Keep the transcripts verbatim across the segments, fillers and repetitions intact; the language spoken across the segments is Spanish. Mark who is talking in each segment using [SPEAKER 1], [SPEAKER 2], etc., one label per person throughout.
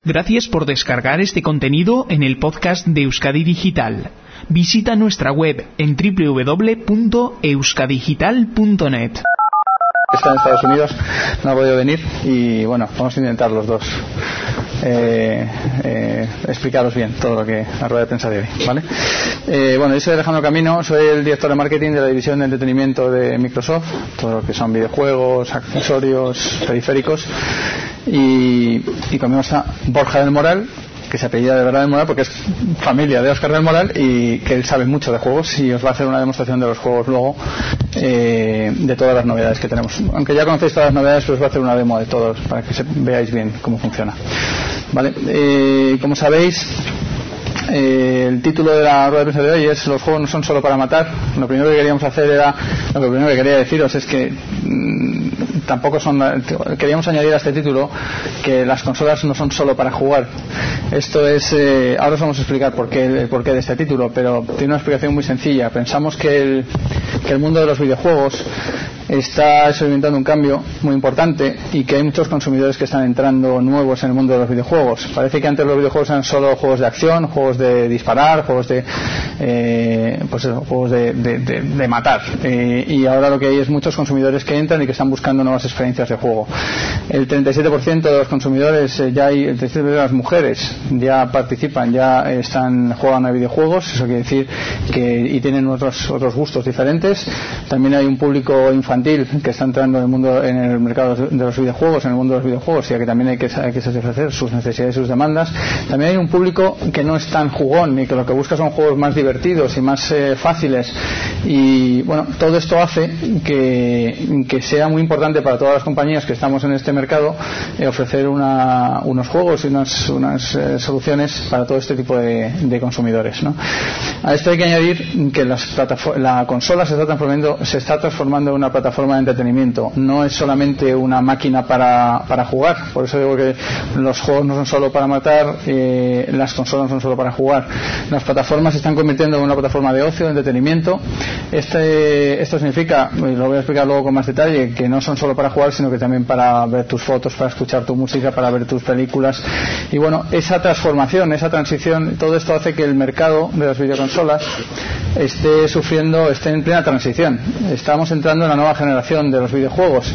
[SPEAKER 1] Gracias por descargar este contenido en el podcast de Euskadi Digital. Visita nuestra web en doble u doble u doble u punto euskadigital punto net.
[SPEAKER 2] Está en Estados Unidos, no ha podido venir y bueno, vamos a intentar los dos eh, eh, explicaros bien todo lo que la rueda de prensa de hoy, ¿vale? Eh, bueno, yo soy Alejandro Camino, soy el director de marketing de la división de entretenimiento de Microsoft, todo lo que son videojuegos, accesorios, periféricos, y, y conmigo está Borja del Moral, que se apellida de verdad del Moral porque es familia de Óscar del Moral y que él sabe mucho de juegos y os va a hacer una demostración de los juegos luego, eh, de todas las novedades que tenemos. Aunque ya conocéis todas las novedades, pero os va a hacer una demo de todos para que se, veáis bien cómo funciona. Vale, eh, como sabéis, Eh, el título de la rueda de prensa de hoy es "Los juegos no son solo para matar". Lo primero que queríamos hacer era, lo que primero que quería deciros es que mmm, tampoco son, queríamos añadir a este título que las consolas no son solo para jugar. Esto es, eh, ahora os vamos a explicar por qué, el porqué de este título, pero tiene una explicación muy sencilla. Pensamos que el, que el mundo de los videojuegos está experimentando un cambio muy importante y que hay muchos consumidores que están entrando nuevos en el mundo de los videojuegos. Parece que antes los videojuegos eran solo juegos de acción, juegos de disparar, juegos de eh, pues eso, juegos de, de, de, de matar, eh, y ahora lo que hay es muchos consumidores que entran y que están buscando nuevas experiencias de juego. El treinta y siete por ciento de los consumidores, eh, ya hay el treinta y siete por ciento de las mujeres ya participan, ya están juegan a videojuegos. Eso quiere decir que y tienen otros otros gustos diferentes. También hay un público infantil que está entrando en el mundo, en el mercado de los videojuegos, en el mundo de los videojuegos, y que también hay que, hay que satisfacer sus necesidades y sus demandas. También hay un público que no es tan jugón y que lo que busca son juegos más divertidos y más eh, fáciles, y bueno, todo esto hace que, que sea muy importante para todas las compañías que estamos en este mercado eh, ofrecer una, unos juegos y unas, unas eh, soluciones para todo este tipo de, de consumidores, ¿no? A esto hay que añadir que las la consola se está transformando se está transformando en una plataforma forma de entretenimiento, no es solamente una máquina para, para jugar. Por eso digo que los juegos no son solo para matar, eh, las consolas no son solo para jugar. Las plataformas se están convirtiendo en una plataforma de ocio, de entretenimiento. Este, esto significa, y lo voy a explicar luego con más detalle, que no son solo para jugar, sino que también para ver tus fotos, para escuchar tu música, para ver tus películas. Y bueno, esa transformación, esa transición, todo esto hace que el mercado de las videoconsolas esté sufriendo, esté en plena transición. Estamos entrando en la nueva generación de los videojuegos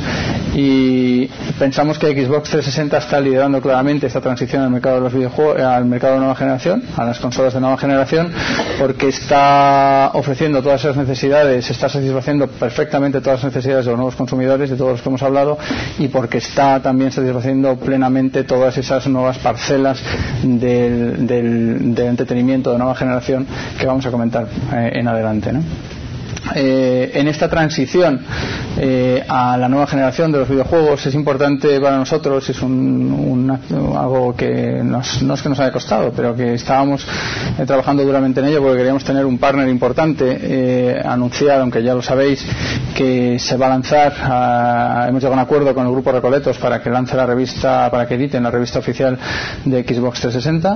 [SPEAKER 2] y pensamos que Xbox trescientos sesenta está liderando claramente esta transición al mercado de los videojuegos, al mercado de nueva generación, a las consolas de nueva generación, porque está ofreciendo todas esas necesidades, está satisfaciendo perfectamente todas las necesidades de los nuevos consumidores, de todos los que hemos hablado, y porque está también satisfaciendo plenamente todas esas nuevas parcelas del, del, del entretenimiento de nueva generación que vamos a comentar eh, en adelante, ¿no? Eh, en esta transición eh, a la nueva generación de los videojuegos es importante para nosotros, es un, un, algo que nos, no es que nos haya costado, pero que estábamos eh, trabajando duramente en ello porque queríamos tener un partner importante, eh, anunciar, aunque ya lo sabéis, que se va a lanzar, a, hemos llegado a un acuerdo con el grupo Recoletos para que lance la revista, para que editen la revista oficial de Xbox trescientos sesenta.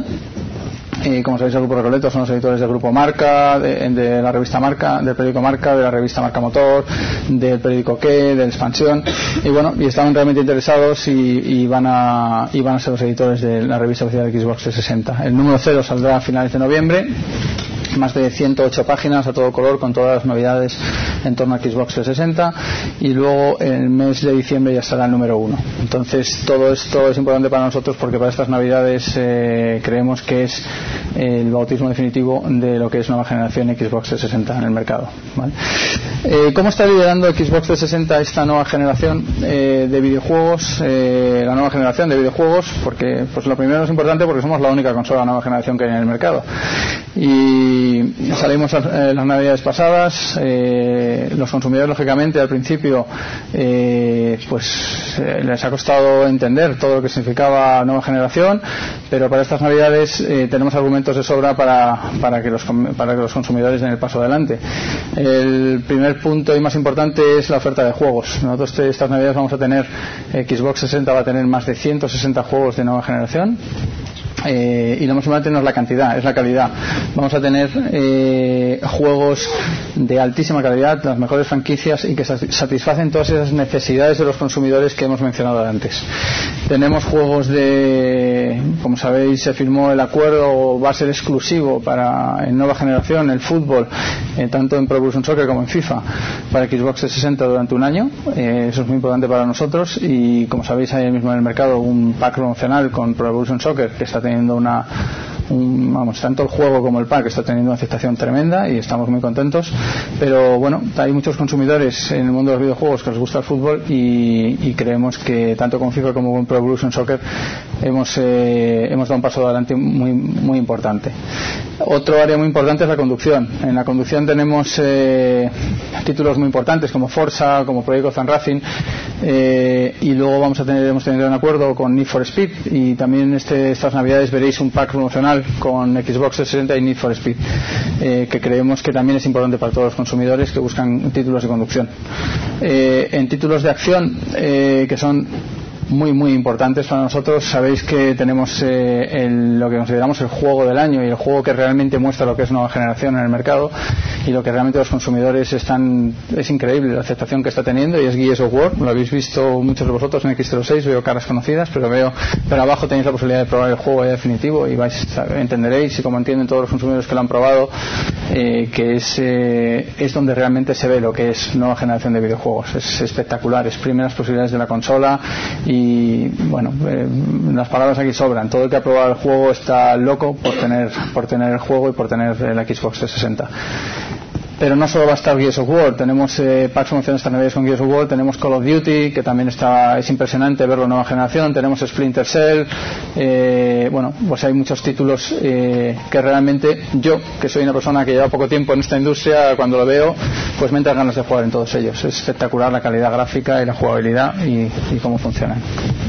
[SPEAKER 2] Y como sabéis, el grupo Recoletos son los editores del grupo Marca, de, de la revista Marca, del periódico Marca, de la revista Marca Motor, del periódico Que, de Expansión, y bueno, y estaban realmente interesados y, y van a y van a ser los editores de la revista oficial de Xbox trescientos sesenta. El número cero saldrá a finales de noviembre, más de ciento ocho páginas a todo color con todas las novedades en torno a Xbox trescientos sesenta, y luego en el mes de diciembre ya estará el número uno. Entonces todo esto es importante para nosotros porque para estas navidades eh, creemos que es el bautismo definitivo de lo que es nueva generación Xbox trescientos sesenta en el mercado, ¿vale? Eh, ¿Cómo está liderando Xbox trescientos sesenta esta nueva generación eh, de videojuegos, eh, la nueva generación de videojuegos? Porque pues lo primero es importante porque somos la única consola de nueva generación que hay en el mercado, y salimos eh, las navidades pasadas. Eh, los consumidores, lógicamente, al principio eh, pues eh, les ha costado entender todo lo que significaba nueva generación, pero para estas navidades eh, tenemos argumentos de sobra para, para, que los, para que los consumidores den el paso adelante. El primer punto y más importante es la oferta de juegos. Nosotros estas navidades vamos a tener, eh, Xbox sesenta va a tener más de ciento sesenta juegos de nueva generación. Eh, y lo más importante no es la cantidad, es la calidad. Vamos a tener eh, juegos de altísima calidad, las mejores franquicias y que satisfacen todas esas necesidades de los consumidores que hemos mencionado antes. Tenemos juegos de, como sabéis, se firmó el acuerdo, va a ser exclusivo para en nueva generación el fútbol, eh, tanto en Pro Evolution Soccer como en FIFA, para Xbox trescientos sesenta durante un año. Eh, eso es muy importante para nosotros y, como sabéis, hay mismo en el mercado un pack promocional con Pro Evolution Soccer que está teniendo una un, vamos, tanto el juego como el pack está teniendo una aceptación tremenda y estamos muy contentos. Pero bueno, hay muchos consumidores en el mundo de los videojuegos que les gusta el fútbol y, y creemos que tanto con FIFA como con Pro Evolution Soccer hemos eh, hemos dado un paso adelante muy muy importante. Otro área muy importante es la conducción. En la conducción tenemos eh, títulos muy importantes como Forza, como Project Gotham Racing, eh, y luego vamos a tener hemos tenido un acuerdo con Need for Speed y también este, estas navidades veréis un pack promocional con Xbox trescientos sesenta y Need for Speed, eh, que creemos que también es importante para todos los consumidores que buscan títulos de conducción. Eh, en títulos de acción, eh, que son muy muy importantes para nosotros, sabéis que tenemos eh, el, lo que consideramos el juego del año y el juego que realmente muestra lo que es nueva generación en el mercado y lo que realmente los consumidores están, es increíble la aceptación que está teniendo, y es Gears of War. Lo habéis visto muchos de vosotros en X cero seis, veo caras conocidas, pero veo pero abajo tenéis la posibilidad de probar el juego ya definitivo y vais entenderéis, y como entienden todos los consumidores que lo han probado, eh, que es eh, es donde realmente se ve lo que es nueva generación de videojuegos. Es espectacular, es primeras posibilidades de la consola. Y Y bueno, eh, las palabras aquí sobran. Todo el que ha probado el juego está loco por tener por tener el juego y por tener el Xbox trescientos sesenta. Pero no solo va a estar Gears of War, tenemos eh, packs promociones esta navidad con Gears of War, tenemos Call of Duty, que también está, es impresionante verlo en nueva generación, tenemos Splinter Cell, eh, bueno, pues hay muchos títulos eh, que realmente yo, que soy una persona que lleva poco tiempo en esta industria, cuando lo veo, pues me entran ganas de jugar en todos ellos. Es espectacular la calidad gráfica y la jugabilidad y, y cómo funcionan.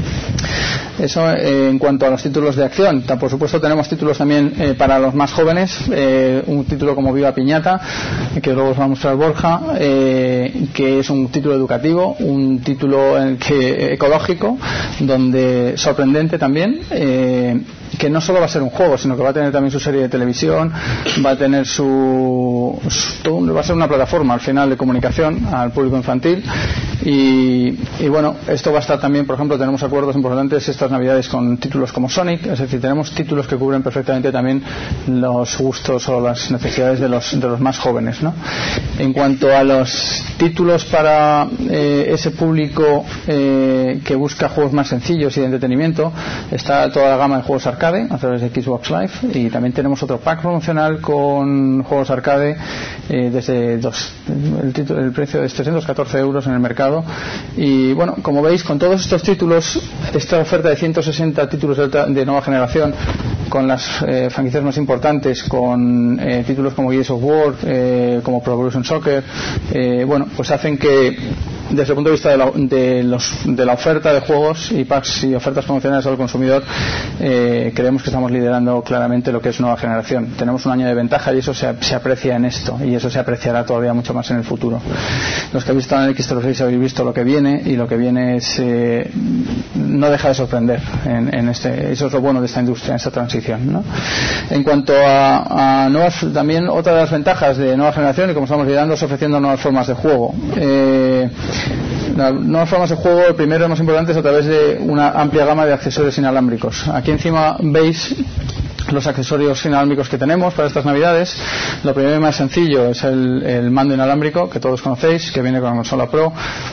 [SPEAKER 2] Eso eh, en cuanto a los títulos de acción. Por supuesto tenemos títulos también eh, para los más jóvenes, eh, un título como Viva Piñata, que luego os va a mostrar Borja, eh, que es un título educativo, un título en el que, ecológico, donde sorprendente también, eh, que no solo va a ser un juego, sino que va a tener también su serie de televisión, va a tener su, su va a ser una plataforma al final de comunicación al público infantil y, y bueno, esto va a estar también, por ejemplo, tenemos acuerdos importantes estas navidades con títulos como Sonic, es decir, tenemos títulos que cubren perfectamente también los gustos o las necesidades de los, de los más jóvenes, ¿no? En cuanto a los títulos para eh, ese público eh, que busca juegos más sencillos y de entretenimiento, está toda la gama de juegos arcade a través de Xbox Live, y también tenemos otro pack promocional con juegos arcade eh, desde dos, el, título, el precio de trescientos catorce euros en el mercado. Y bueno, como veis, con todos estos títulos, esta oferta de ciento sesenta títulos de, de nueva generación, con las eh, franquicias más importantes, con eh, títulos como Gears of War, eh, como Pro Evolution Soccer, eh, bueno, pues hacen que desde el punto de vista de la, de los, de la oferta de juegos y packs y ofertas promocionales al consumidor, eh, creemos que estamos liderando claramente lo que es nueva generación. Tenemos un año de ventaja y eso se, se aprecia en esto, y eso se apreciará todavía mucho más en el futuro. Los que habéis estado en el X cero seis habéis visto lo que viene, y lo que viene es eh, no deja de sorprender en, en este, eso es lo bueno de esta industria, en esta transición, ¿no? En cuanto a, a nuevas, también otra de las ventajas de nueva generación, y como estamos liderando, es ofreciendo nuevas formas de juego. eh, Las nuevas formas de juego, el primero y más importante, es a través de una amplia gama de accesorios inalámbricos. Aquí encima veis los accesorios inalámbricos que tenemos para estas navidades. Lo primero y más sencillo es el, el mando inalámbrico, que todos conocéis, que viene con la consola Pro.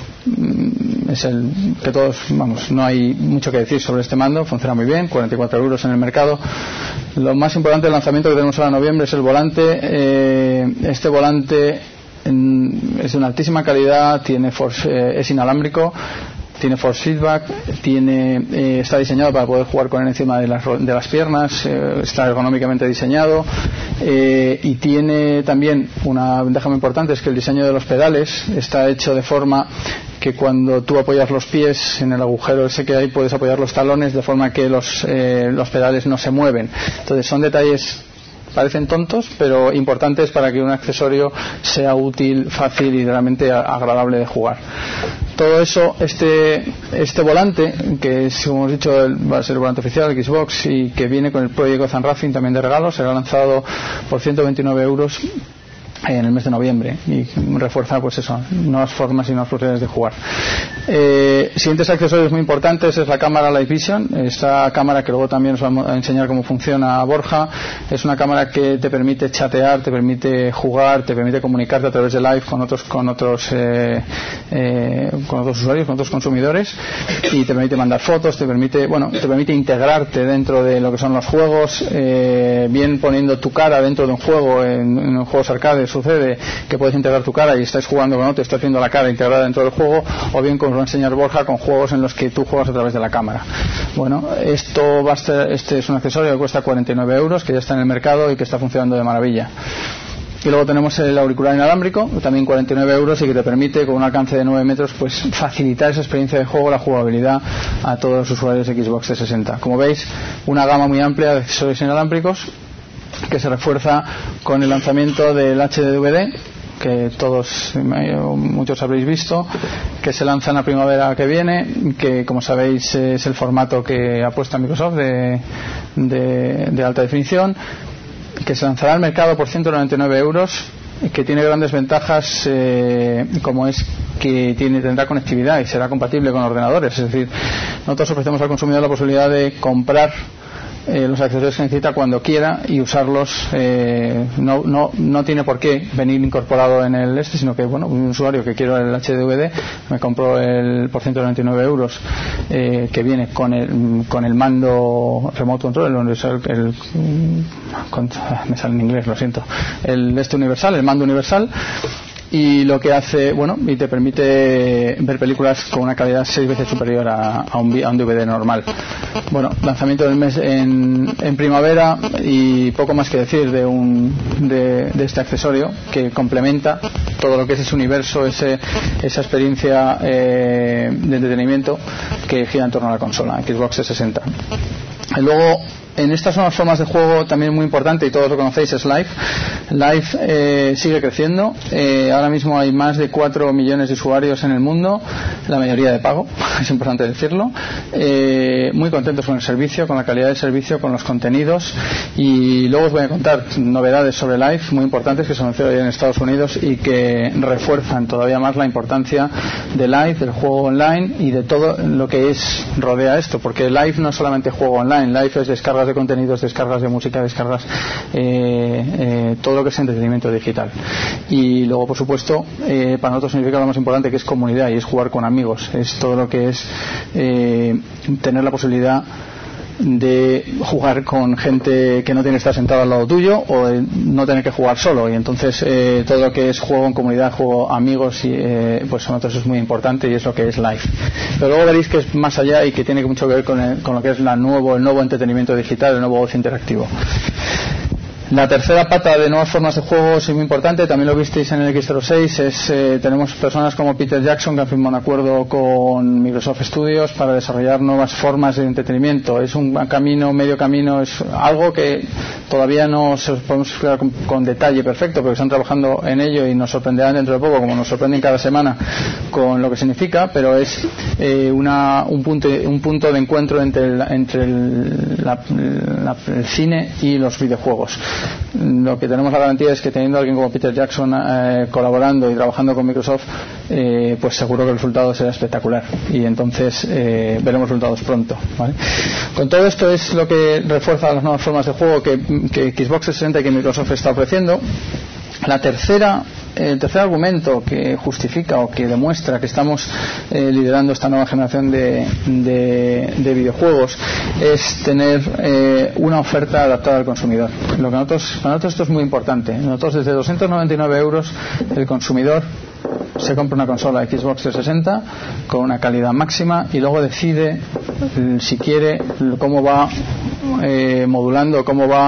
[SPEAKER 2] Es el que todos, vamos, no hay mucho que decir sobre este mando, funciona muy bien, cuarenta y cuatro euros en el mercado. Lo más importante del lanzamiento que tenemos ahora en noviembre es el volante. Eh, este volante es de una altísima calidad, tiene force, eh, es inalámbrico, tiene force feedback, tiene, eh, está diseñado para poder jugar con él encima de las, de las piernas, eh, está ergonómicamente diseñado, eh, y tiene también una ventaja muy importante, es que el diseño de los pedales está hecho de forma que cuando tú apoyas los pies en el agujero ese que hay, puedes apoyar los talones de forma que los, eh, los pedales no se mueven. Entonces son detalles, parecen tontos, pero importantes para que un accesorio sea útil, fácil y realmente agradable de jugar. todo eso, este este volante, que es, como hemos dicho, va a ser el volante oficial de Xbox y que viene con el Project Gotham Racing también de regalo, será lanzado por ciento veintinueve euros en el mes de noviembre y refuerza pues eso, nuevas formas y nuevas posibilidades de jugar. Eh, siguientes accesorios muy importantes es la cámara Live Vision, esta cámara que luego también os vamos a enseñar cómo funciona Borja. Es una cámara que te permite chatear, te permite jugar, te permite comunicarte a través de Live con otros con otros eh, eh, con otros usuarios, con otros consumidores, y te permite mandar fotos, te permite bueno te permite integrarte dentro de lo que son los juegos, eh, bien poniendo tu cara dentro de un juego. En, en los juegos arcades sucede que puedes integrar tu cara y estás jugando con otro, estás haciendo la cara integrada dentro del juego, o bien, como os va a enseñar Borja, con juegos en los que tú juegas a través de la cámara. Bueno, esto va a estar, este es un accesorio que cuesta cuarenta y nueve euros, que ya está en el mercado y que está funcionando de maravilla. Y luego tenemos el auricular inalámbrico, también cuarenta y nueve euros, y que te permite, con un alcance de nueve metros, pues facilitar esa experiencia de juego, la jugabilidad a todos los usuarios de Xbox trescientos sesenta. Como veis, una gama muy amplia de accesorios inalámbricos que se refuerza con el lanzamiento del H D V D, que todos, muchos habréis visto, que se lanza en la primavera que viene, que, como sabéis, es el formato que apuesta Microsoft de, de, de alta definición, que se lanzará al mercado por ciento noventa y nueve euros, que tiene grandes ventajas, eh, como es que tiene, tendrá conectividad y será compatible con ordenadores. Es decir, nosotros ofrecemos al consumidor la posibilidad de comprar Eh, los accesorios que necesita cuando quiera y usarlos. eh, no, no, no tiene por qué venir incorporado en el este, sino que, bueno, un usuario que quiero el H D V D, me compro el por ciento noventa y nueve euros, eh, que viene con el, con el mando remote control, el, el, el, con, me sale en inglés, lo siento, el este universal, el mando universal. Y lo que hace, bueno, y te permite ver películas con una calidad seis veces superior a, a, un, a un D V D normal. Bueno, lanzamiento del mes en, en primavera, y poco más que decir de, un, de, de este accesorio que complementa todo lo que es ese universo, ese, esa experiencia eh, de entretenimiento que gira en torno a la consola Xbox trescientos sesenta. Y luego, en estas nuevas formas de juego, también muy importante, y todos lo conocéis, es Live. Live eh, sigue creciendo. Eh, ahora mismo hay más de cuatro millones de usuarios en el mundo, la mayoría de pago, es importante decirlo. Eh, muy contentos con el servicio, con la calidad del servicio, con los contenidos. Y luego os voy a contar novedades sobre Live muy importantes que se anunciaron en Estados Unidos y que refuerzan todavía más la importancia de Live, del juego online y de todo lo que es rodea esto, porque Live no es solamente juego online, Live es descarga de contenidos, descargas de música, descargas, eh, eh, todo lo que es entretenimiento digital. Y luego, por supuesto, eh, para nosotros significa lo más importante, que es comunidad, y es jugar con amigos, es todo lo que es eh, tener la posibilidad de jugar con gente que no tiene que estar sentada al lado tuyo, o de no tener que jugar solo. Y entonces eh, todo lo que es juego en comunidad, juego amigos, y, eh, pues para nosotros es muy importante, y es lo que es Live. Pero luego veréis que es más allá y que tiene mucho que ver con, el, con lo que es la nuevo, el nuevo entretenimiento digital, el nuevo ocio interactivo. La tercera pata de nuevas formas de juego es muy importante, también lo visteis en el X cero seis, es, eh, tenemos personas como Peter Jackson que han firmado un acuerdo con Microsoft Studios para desarrollar nuevas formas de entretenimiento. Es un camino, medio camino, es algo que todavía no se os podemos explicar con, con detalle perfecto, pero están trabajando en ello y nos sorprenderán dentro de poco, como nos sorprenden cada semana con lo que significa, pero es eh, una, un, punto, un punto de encuentro entre el, entre el, la, la, el cine y los videojuegos. Lo que tenemos la garantía es que, teniendo a alguien como Peter Jackson eh, colaborando y trabajando con Microsoft, eh, pues seguro que el resultado será espectacular, y entonces eh, veremos resultados pronto, ¿vale? Con todo esto es lo que refuerza las nuevas formas de juego que, que Xbox trescientos sesenta y que Microsoft está ofreciendo. La tercera El tercer argumento que justifica o que demuestra que estamos eh, liderando esta nueva generación de, de, de videojuegos es tener eh, una oferta adaptada al consumidor. Lo que nosotros, para nosotros esto es muy importante. Nosotros, desde doscientos noventa y nueve euros, el consumidor se compra una consola Xbox trescientos sesenta con una calidad máxima, y luego decide, si quiere, cómo va eh, modulando, cómo va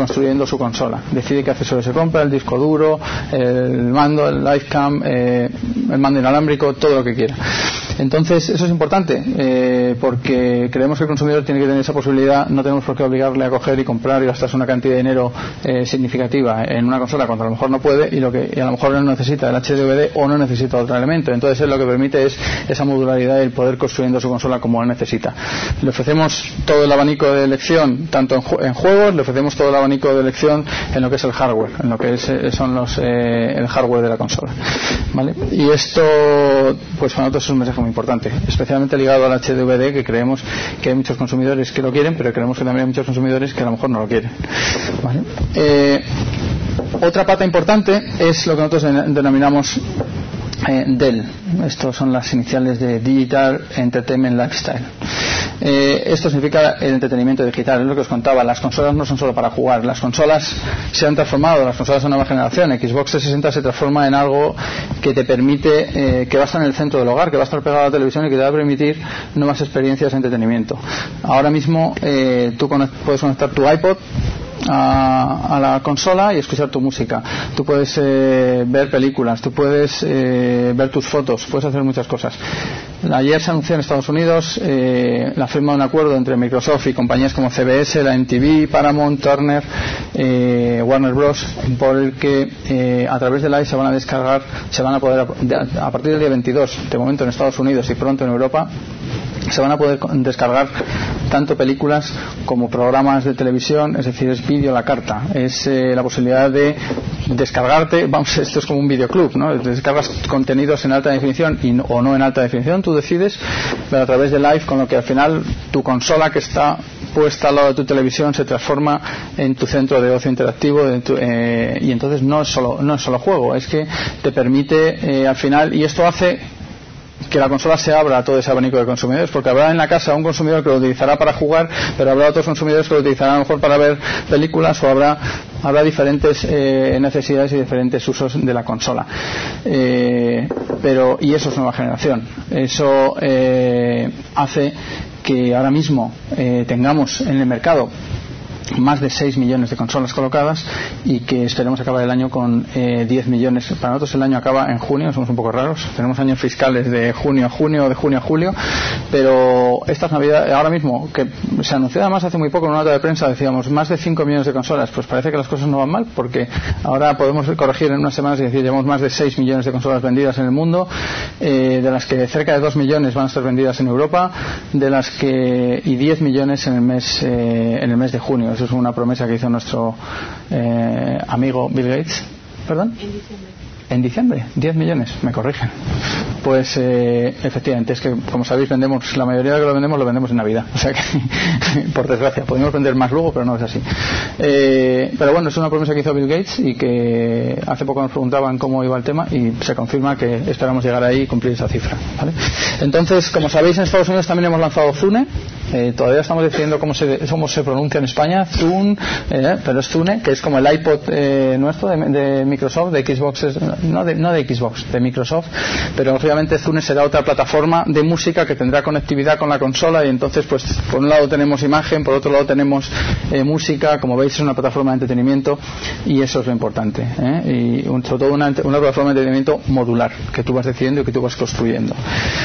[SPEAKER 2] construyendo su consola. Decide qué accesorios se compra, el disco duro, el mando, el Livecam, eh, el mando inalámbrico, todo lo que quiera. Entonces eso es importante, eh, porque creemos que el consumidor tiene que tener esa posibilidad. No tenemos por qué obligarle a coger y comprar y gastarse una cantidad de dinero eh, significativa en una consola cuando a lo mejor no puede, y lo que y a lo mejor no necesita el H D V D o no necesita otro elemento. Entonces él lo que permite es esa modularidad y el poder construyendo su consola como él necesita. Le ofrecemos todo el abanico de elección tanto en, ju- en juegos, le ofrecemos todo el abanico de elección en lo que es el hardware, en lo que es, son los eh, el hardware de la consola, ¿vale? Y esto pues para nosotros es un mensaje muy importante, especialmente ligado al H D V D, que creemos que hay muchos consumidores que lo quieren, pero creemos que también hay muchos consumidores que a lo mejor no lo quieren, ¿vale? Eh, otra pata importante es lo que nosotros denominamos eh, D E L. Estos son las iniciales de Digital Entertainment Lifestyle. Eh, esto significa el entretenimiento digital. Es lo que os contaba, las consolas no son solo para jugar, las consolas se han transformado, las consolas de nueva generación. Xbox trescientos sesenta se transforma en algo que te permite, eh, que va a estar en el centro del hogar, que va a estar pegado a la televisión y que te va a permitir nuevas experiencias de entretenimiento. Ahora mismo eh, tú conect- puedes conectar tu iPod A, a la consola y escuchar tu música. Tú puedes eh, ver películas, tú puedes eh, ver tus fotos, puedes hacer muchas cosas. Ayer se anunció en Estados Unidos eh, la firma de un acuerdo entre Microsoft y compañías como C B S, la M T V, Paramount, Turner, eh, Warner Bros, por el que eh, a través de Live se van a descargar, se van a poder a, a partir del día veintidós, de momento en Estados Unidos y pronto en Europa, se van a poder descargar tanto películas como programas de televisión, es decir, es vídeo a la carta, es eh, la posibilidad de descargarte, vamos, esto es como un videoclub, ¿no? Descargas contenidos en alta definición y no, o no en alta definición, tú decides, pero a través de Live, con lo que al final tu consola que está puesta al lado de tu televisión se transforma en tu centro de ocio interactivo, de tu, eh, y entonces no es solo no es solo juego, es que te permite eh, al final, y esto hace que la consola se abra a todo ese abanico de consumidores, porque habrá en la casa un consumidor que lo utilizará para jugar, pero habrá otros consumidores que lo utilizarán a lo mejor para ver películas, o habrá habrá diferentes eh, necesidades y diferentes usos de la consola. Eh, pero y eso es nueva generación. Eso eh, hace que ahora mismo eh, tengamos en el mercado más de seis millones de consolas colocadas y que esperemos acabar el año con eh, diez millones. Para nosotros el año acaba en junio, somos un poco raros, tenemos años fiscales de junio a junio, de junio a julio, pero estas navidades, ahora mismo, que se anunció además hace muy poco en una nota de prensa, decíamos más de cinco millones de consolas, pues parece que las cosas no van mal, porque ahora podemos corregir en unas semanas y decir, llevamos más de seis millones de consolas vendidas en el mundo, eh, de las que cerca de dos millones van a ser vendidas en Europa, de las que y diez millones en el mes eh, en el mes de junio. Eso es una promesa que hizo nuestro eh, amigo Bill Gates. ¿Perdón? En diciembre. En diciembre, diez millones, me corrigen. Pues eh, efectivamente, es que como sabéis vendemos, la mayoría de lo que lo vendemos lo vendemos en Navidad, o sea que por desgracia, podemos vender más luego, pero no es así. Eh, pero bueno, es una promesa que hizo Bill Gates y que hace poco nos preguntaban cómo iba el tema y se confirma que esperamos llegar ahí y cumplir esa cifra, ¿vale? Entonces, como sabéis, en Estados Unidos también hemos lanzado Zune. Eh, todavía estamos decidiendo cómo se, cómo se pronuncia en España, Zune, eh, pero es Zune, que es como el iPod eh, nuestro de, de Microsoft, de Xbox, no de, no de Xbox, de Microsoft, pero obviamente Zune será otra plataforma de música que tendrá conectividad con la consola, y entonces pues por un lado tenemos imagen, por otro lado tenemos eh, música. Como veis, es una plataforma de entretenimiento y eso es lo importante, ¿eh? Y un, sobre todo una, una plataforma de entretenimiento modular, que tú vas decidiendo y que tú vas construyendo.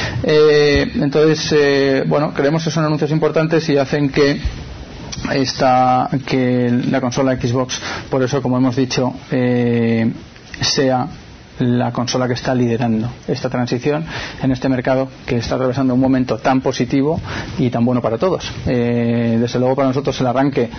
[SPEAKER 2] Eh, entonces, eh, bueno, creemos que son anuncios importantes y hacen que esta, que la consola Xbox, por eso, como hemos dicho, eh, sea la consola que está liderando esta transición en este mercado que está atravesando un momento tan positivo y tan bueno para todos. Eh, desde luego para nosotros el arranque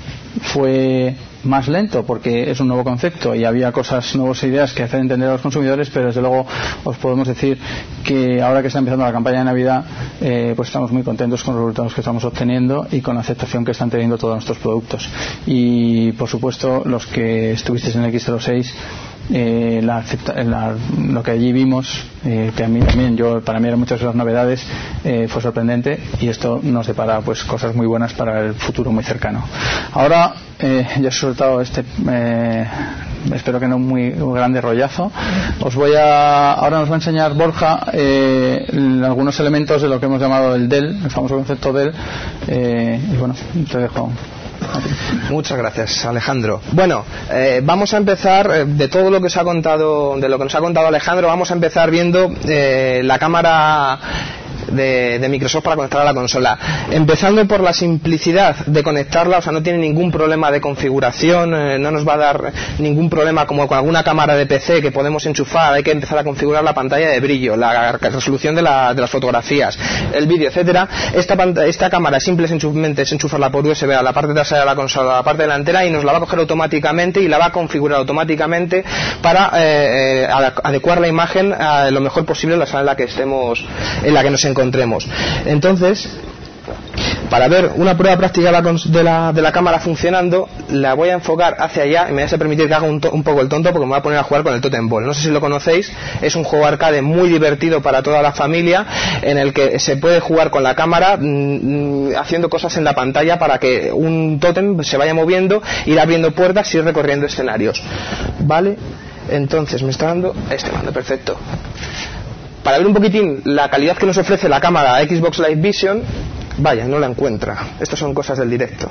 [SPEAKER 2] fue más lento porque es un nuevo concepto y había cosas, nuevas ideas que hacer entender a los consumidores, pero desde luego os podemos decir que ahora que está empezando la campaña de Navidad, eh, pues estamos muy contentos con los resultados que estamos obteniendo y con la aceptación que están teniendo todos nuestros productos. Y por supuesto, los que estuvisteis en el X cero seis, Eh, la, la, lo que allí vimos, eh, que a mí también, yo, para mí eran muchas de las novedades, eh, fue sorprendente, y esto nos depara pues cosas muy buenas para el futuro muy cercano. Ahora eh, ya he soltado este eh, espero que no muy grande rollazo. Os voy a ahora nos va a enseñar Borja eh, algunos elementos de lo que hemos llamado el D E L, el famoso concepto D E L, eh, y bueno, te dejo
[SPEAKER 3] Muchas gracias, Alejandro. Bueno, eh, vamos a empezar eh, de todo lo que os ha contado, de lo que nos ha contado Alejandro, vamos a empezar viendo eh, la cámara De, de Microsoft para conectar a la consola, empezando por la simplicidad de conectarla. O sea, no tiene ningún problema de configuración, eh, no nos va a dar ningún problema como con alguna cámara de P C que podemos enchufar. Hay que empezar a configurar la pantalla de brillo, la resolución de, la, de las fotografías, el vídeo, etcétera. Esta, esta cámara simplemente es enchufarla por U S B a la parte trasera de la consola, a la parte delantera, y nos la va a coger automáticamente y la va a configurar automáticamente para eh, eh, adecuar la imagen a lo mejor posible en la sala en la que estemos, en la que nos encontremos. Entonces, para ver una prueba práctica de la, de la cámara funcionando, la voy a enfocar hacia allá y me vais a permitir que haga un, to, un poco el tonto, porque me voy a poner a jugar con el Totem Ball. No sé si lo conocéis, es un juego arcade muy divertido para toda la familia, en el que se puede jugar con la cámara mmm, haciendo cosas en la pantalla para que un tótem se vaya moviendo, ir abriendo puertas y ir recorriendo escenarios. ¿Vale? Entonces me está dando este mando, perfecto. Para ver un poquitín la calidad que nos ofrece la cámara Xbox Live Vision, vaya, no la encuentra. Estas son cosas del directo.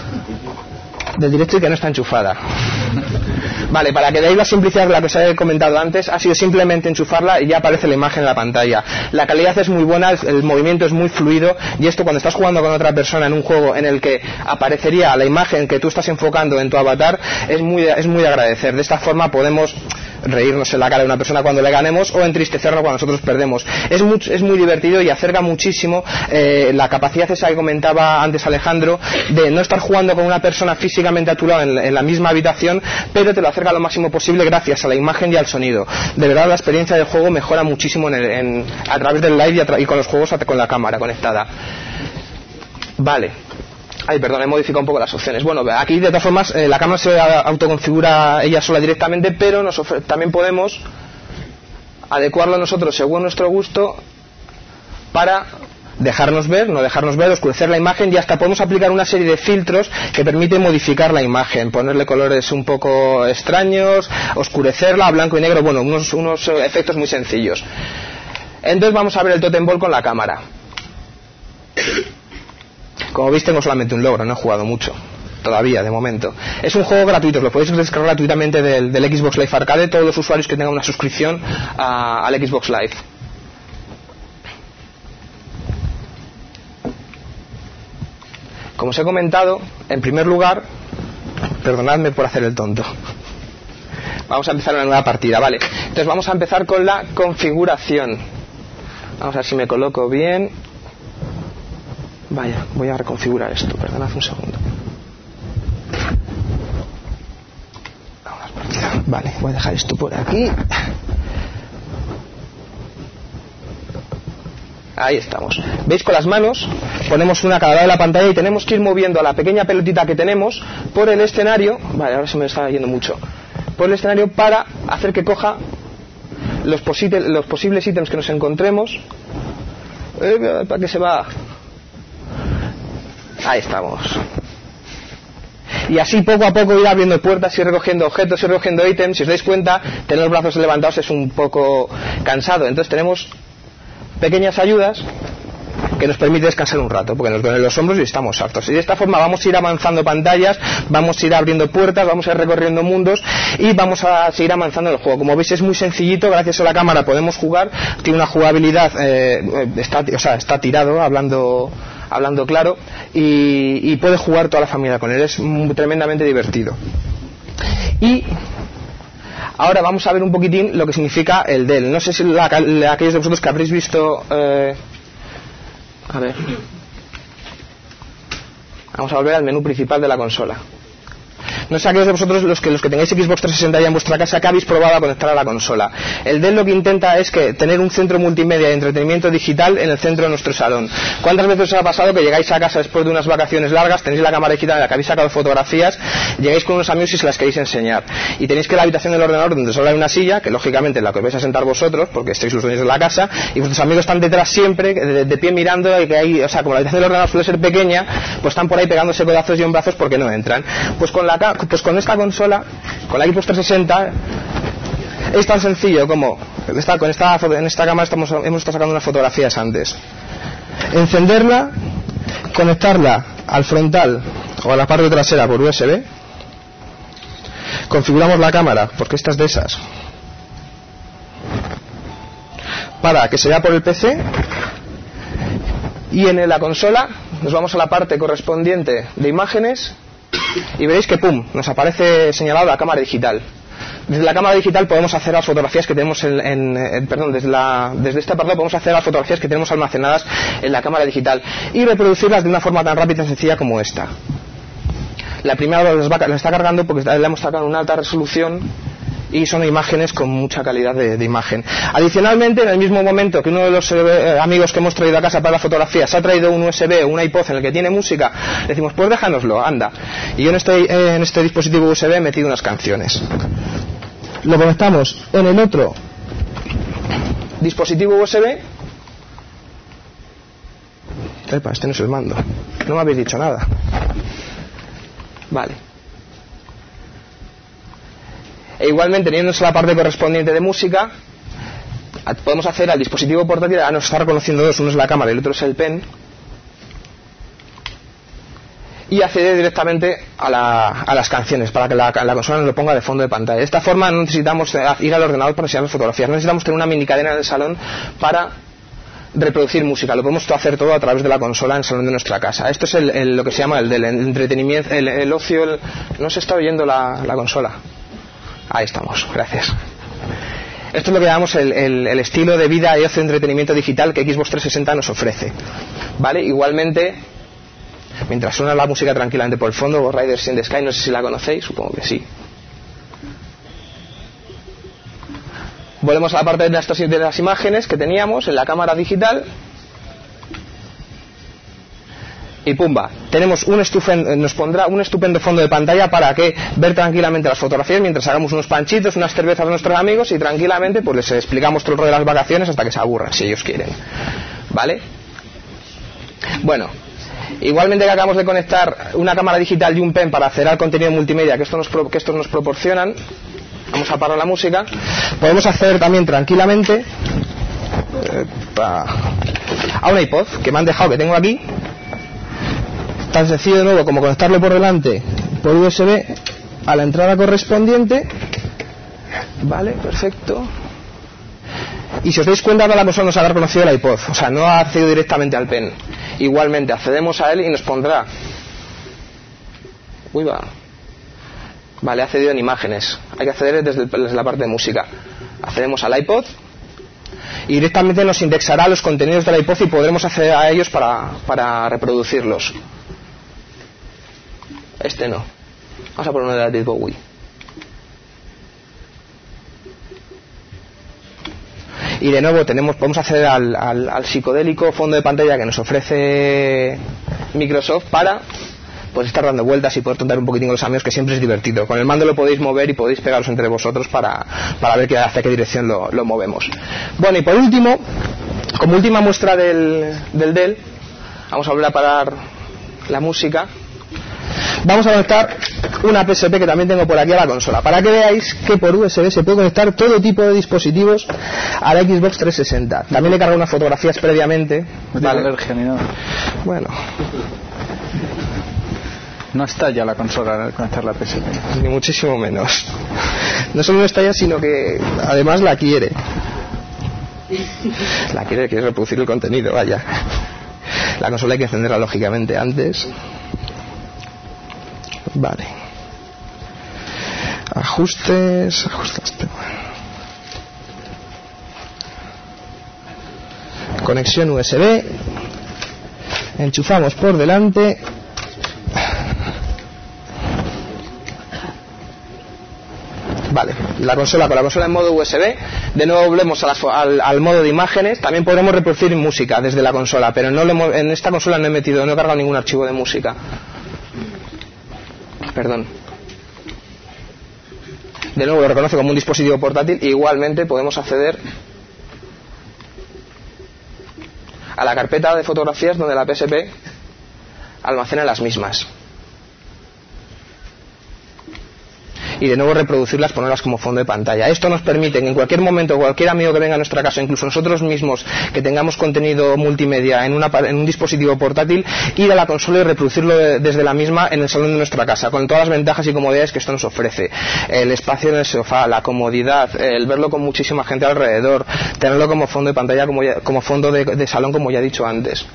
[SPEAKER 3] Del directo y que no está enchufada. Vale, para que veáis la simplicidad de la que os he comentado antes, ha sido simplemente enchufarla y ya aparece la imagen en la pantalla. La calidad es muy buena, el movimiento es muy fluido, y esto cuando estás jugando con otra persona en un juego en el que aparecería la imagen que tú estás enfocando en tu avatar, es muy, es muy de agradecer. De esta forma podemos reírnos en la cara de una persona cuando le ganemos o entristecernos cuando nosotros perdemos. Es muy, es muy divertido y acerca muchísimo eh, la capacidad esa que comentaba antes Alejandro, de no estar jugando con una persona físicamente a tu lado en, en la misma habitación, pero te lo acerca lo máximo posible gracias a la imagen y al sonido. De verdad, la experiencia del juego mejora muchísimo en el, en, a través del live y, a tra y con los juegos con la cámara conectada. Vale. Ay, perdón, he modificado un poco las opciones. Bueno, aquí de todas formas eh, la cámara se autoconfigura ella sola directamente, pero nos también podemos adecuarlo nosotros según nuestro gusto para dejarnos ver, no dejarnos ver, oscurecer la imagen, y hasta podemos aplicar una serie de filtros que permiten modificar la imagen, ponerle colores un poco extraños, oscurecerla a blanco y negro, bueno, unos, unos efectos muy sencillos. Entonces vamos a ver el Totem Ball con la cámara. Como veis, tengo solamente un logro, no he jugado mucho todavía, de momento. Es un juego gratuito, lo podéis descargar gratuitamente del, del Xbox Live Arcade, todos los usuarios que tengan una suscripción a, al Xbox Live. Como os he comentado, en primer lugar, perdonadme por hacer el tonto, vamos a empezar una nueva partida, ¿vale? Entonces vamos a empezar con la configuración. Vamos a ver si me coloco bien. Vaya, voy a reconfigurar esto, perdonad un segundo. Vale, voy a dejar esto por aquí. Ahí estamos. ¿Veis? Con las manos ponemos una a cada lado de la pantalla y tenemos que ir moviendo a la pequeña pelotita que tenemos por el escenario. Vale, ahora se me está yendo mucho. Por el escenario para hacer que coja los, los posibles ítems que nos encontremos. Eh, ¿Para qué se va? Ahí estamos. Y así poco a poco ir abriendo puertas, ir recogiendo objetos, ir recogiendo ítems. Si os dais cuenta, tener los brazos levantados es un poco cansado. Entonces tenemos pequeñas ayudas que nos permite descansar un rato, porque nos duelen los hombros y estamos hartos. Y de esta forma vamos a ir avanzando pantallas, vamos a ir abriendo puertas, vamos a ir recorriendo mundos y vamos a seguir avanzando en el juego. Como veis, es muy sencillito, gracias a la cámara podemos jugar, tiene una jugabilidad, eh, está, o sea, está tirado, hablando hablando claro, y, y puede jugar toda la familia con él, es tremendamente divertido. Y ahora vamos a ver un poquitín lo que significa el D E L. No sé si la, la, aquellos de vosotros que habréis visto eh, a ver, vamos a volver al menú principal de la consola. No sé aquellos de vosotros los que, los que tengáis Xbox trescientos sesenta ya en vuestra casa, que habéis probado a conectar a la consola. El D E L lo que intenta es que tener un centro multimedia de entretenimiento digital en el centro de nuestro salón. ¿Cuántas veces os ha pasado que llegáis a casa después de unas vacaciones largas, tenéis la cámara digital en la que habéis sacado fotografías, llegáis con unos amigos y se las queréis enseñar? Y tenéis que ir a la habitación del ordenador donde solo hay una silla, que lógicamente es la que os vais a sentar vosotros, porque estáis los dueños de la casa, y vuestros amigos están detrás siempre, de, de pie mirando, y que hay, o sea, como la habitación del ordenador suele ser pequeña, pues están por ahí pegándose codazos y hombrazos porque no entran. Pues con la pues con esta consola, con la Xbox trescientos sesenta, es tan sencillo como esta, con esta, en esta cámara estamos, hemos estado sacando unas fotografías antes. Encenderla, conectarla al frontal o a la parte trasera por U S B. Configuramos la cámara, porque esta es de esas, para que se vea por el P C. Y en la consola nos vamos a la parte correspondiente de imágenes y veréis que pum, nos aparece señalado la cámara digital. Desde la cámara digital podemos hacer las fotografías que tenemos en, en, en perdón, desde, la, desde este apartado podemos hacer las fotografías que tenemos almacenadas en la cámara digital y reproducirlas de una forma tan rápida y sencilla como esta. La primera las va, la está cargando porque le hemos sacado una alta resolución y son imágenes con mucha calidad de, de imagen. Adicionalmente, en el mismo momento que uno de los eh, amigos que hemos traído a casa para la fotografía se ha traído un U S B o un iPod en el que tiene música, le decimos, pues déjanoslo, anda. Y yo en este, eh, en este dispositivo U S B he metido unas canciones. Lo conectamos en el otro dispositivo U S B. Epa, este no es el mando. No me habéis dicho nada. Vale. E igualmente, teniéndose la parte correspondiente de música, podemos hacer al dispositivo portátil, ahora nos está reconociendo dos, uno es la cámara y el otro es el pen, y acceder directamente a, la, a las canciones para que la, la consola nos lo ponga de fondo de pantalla. De esta forma no necesitamos ir al ordenador para enseñar las fotografías, no necesitamos tener una mini cadena en el salón para reproducir música, lo podemos hacer todo a través de la consola en el salón de nuestra casa. Esto es el, el, lo que se llama el del entretenimiento, el, el ocio, el, no se está oyendo la, la consola. Ahí estamos, gracias. Esto es lo que llamamos el, el, el estilo de vida y ocio de entretenimiento digital que Xbox trescientos sesenta nos ofrece. ¿Vale? Igualmente, mientras suena la música tranquilamente por el fondo, Riders in the Sky, no sé si la conocéis, supongo que sí. Volvemos a la parte de las, de las imágenes que teníamos en la cámara digital. Y pumba, tenemos un estupendo, nos pondrá un estupendo fondo de pantalla para que ver tranquilamente las fotografías mientras hagamos unos panchitos, unas cervezas a nuestros amigos y tranquilamente pues les explicamos todo el rollo de las vacaciones hasta que se aburran, si ellos quieren. ¿Vale? Bueno, igualmente que acabamos de conectar una cámara digital y un pen para acceder al contenido multimedia que, esto nos, que estos nos proporcionan, vamos a parar la música, podemos acceder también tranquilamente eh, a un iPod que me han dejado, que tengo aquí. Tan sencillo de nuevo como conectarlo por delante por U S B a la entrada correspondiente. Vale, perfecto. Y si os dais cuenta, ahora la consola nos ha reconocido el iPod, o sea, no ha accedido directamente al pen. Igualmente accedemos a él y nos pondrá, uy va, vale, ha accedido en imágenes. Hay que acceder desde, el, desde la parte de música. Accedemos al iPod y directamente nos indexará los contenidos del iPod y podremos acceder a ellos para, para reproducirlos. Este no. Vamos a poner uno de David Bowie. Y de nuevo tenemos, podemos acceder al, al, al psicodélico fondo de pantalla que nos ofrece Microsoft para pues estar dando vueltas y poder tontar un poquitín con los amigos, que siempre es divertido. Con el mando lo podéis mover y podéis pegaros entre vosotros para, para ver que, hacia qué dirección lo, lo movemos. Bueno, y por último, como última muestra del, del Dell, vamos a volver a parar la música. Vamos a conectar una P S P que también tengo por aquí a la consola, para que veáis que por U S B se puede conectar todo tipo de dispositivos a la Xbox trescientos sesenta. También le he cargado unas fotografías previamente.
[SPEAKER 2] No tiene alergia ni nada.
[SPEAKER 3] Bueno.
[SPEAKER 2] No estalla la consola al conectar la P S P.
[SPEAKER 3] Ni muchísimo menos. No solo no estalla, sino que además la quiere. La quiere, quiere reproducir el contenido, vaya. La consola hay que encenderla lógicamente antes. Vale. Ajustes, ajustes. Conexión U S B. Enchufamos por delante. Vale, la consola con la consola en modo U S B. De nuevo volvemos a las, al, al modo de imágenes. También podremos reproducir música desde la consola, pero no le, en esta consola no he metido, no he cargado ningún archivo de música. Perdón. De nuevo lo reconoce como un dispositivo portátil e igualmente podemos acceder a la carpeta de fotografías donde la P S P almacena las mismas. y de nuevo reproducirlas, ponerlas como fondo de pantalla. Esto nos permite que en cualquier momento cualquier amigo que venga a nuestra casa, incluso nosotros mismos que tengamos contenido multimedia en, una, en un dispositivo portátil, ir a la consola y reproducirlo de, desde la misma en el salón de nuestra casa, con todas las ventajas y comodidades que esto nos ofrece. El espacio en el sofá, la comodidad, el verlo con muchísima gente alrededor, tenerlo como fondo de pantalla, como, ya, como fondo de, de salón, como ya he dicho antes.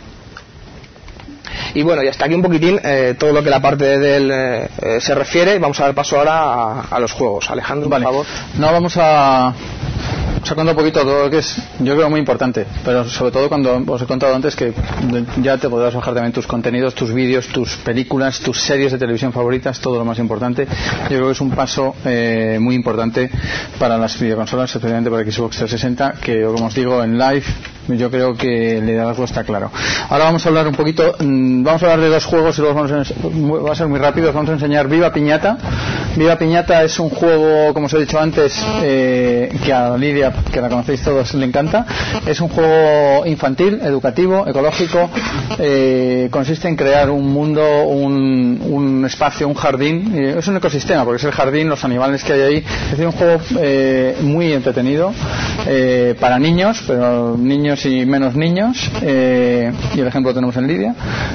[SPEAKER 3] Y bueno, y hasta aquí un poquitín eh, todo lo que la parte del eh, eh, se refiere. Vamos a dar paso ahora a, a los juegos. Alejandro,
[SPEAKER 2] vale.
[SPEAKER 3] por favor.
[SPEAKER 2] No, vamos a sacando un poquito todo lo que es, yo creo, muy importante, pero sobre todo cuando os he contado antes que ya te podrás bajar también tus contenidos, tus vídeos, tus películas, tus series de televisión favoritas, todo lo más importante. Yo creo que es un paso eh, muy importante para las videoconsolas, especialmente para Xbox trescientos sesenta, que, como os digo, en live yo creo que el liderazgo está claro. Ahora vamos a hablar un poquito, vamos a hablar de dos juegos y luego vamos a, va a ser muy rápido. Vamos a enseñar Viva Piñata. Viva Piñata es un juego, como os he dicho antes, eh, que a Lidia, que la conocéis todos, le encanta. Es un juego infantil, educativo, ecológico. Eh, consiste en crear un mundo, un, un espacio, un jardín. Eh, es un ecosistema, porque es el jardín, los animales que hay ahí. Es decir, un juego eh, muy entretenido eh, para niños, pero niños y menos niños, eh, y el ejemplo lo tenemos en Lidia,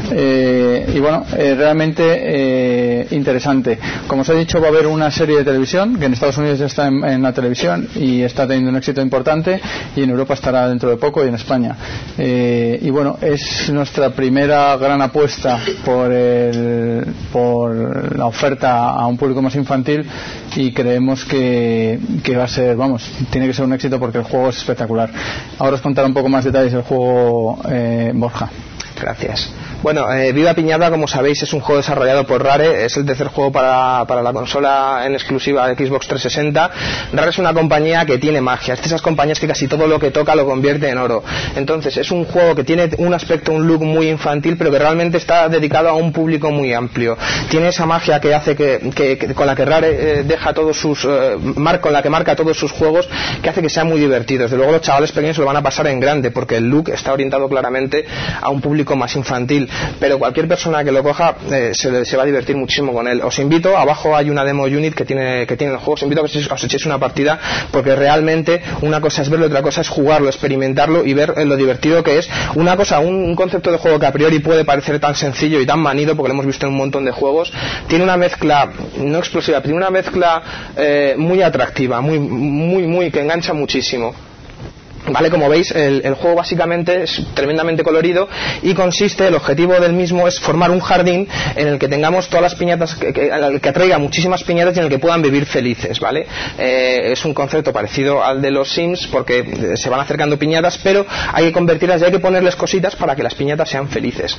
[SPEAKER 2] eh, y bueno, eh, realmente eh, interesante. Como os he dicho, va a haber una serie de televisión que en Estados Unidos ya está en, en la televisión y está teniendo un éxito importante, y en Europa estará dentro de poco, y en España, eh, y bueno, es nuestra primera gran apuesta por, el, por la oferta a un público más infantil, y creemos que, que va a ser, vamos, tiene que ser un éxito porque el juego es espectacular. Ahora os contaré un poco más detalles del juego, eh, Borja.
[SPEAKER 3] Gracias. Bueno, eh, Viva Piñata, como sabéis, es un juego desarrollado por Rare. Es el tercer juego para, para la consola en exclusiva de Xbox trescientos sesenta. Rare es una compañía que tiene magia. Es de esas compañías que casi todo lo que toca lo convierte en oro. Entonces, es un juego que tiene un aspecto, un look muy infantil, pero que realmente está dedicado a un público muy amplio. Tiene esa magia que hace que, que, que con la que Rare eh, deja todos sus eh, mar, con la que marca todos sus juegos, que hace que sean muy divertidos. Desde luego, los chavales pequeños se lo van a pasar en grande, porque el look está orientado claramente a un público más infantil, pero cualquier persona que lo coja eh, se, se va a divertir muchísimo con él. Os invito, abajo hay una demo unit que tiene, que tiene el juego, os invito a que os echéis una partida, porque realmente una cosa es verlo, otra cosa es jugarlo, experimentarlo y ver eh, lo divertido que es. Una cosa, un, un concepto de juego que a priori puede parecer tan sencillo y tan manido, porque lo hemos visto en un montón de juegos, tiene una mezcla, no explosiva, tiene una mezcla eh, muy atractiva, muy, muy, muy, que engancha muchísimo. Vale, como veis, el, el juego básicamente es tremendamente colorido y consiste, el objetivo del mismo es formar un jardín en el que tengamos todas las piñatas, que, que, que atraiga muchísimas piñatas y en el que puedan vivir felices, ¿vale? Eh, es un concepto parecido al de los Sims, porque se van acercando piñatas, pero hay que convertirlas y hay que ponerles cositas para que las piñatas sean felices.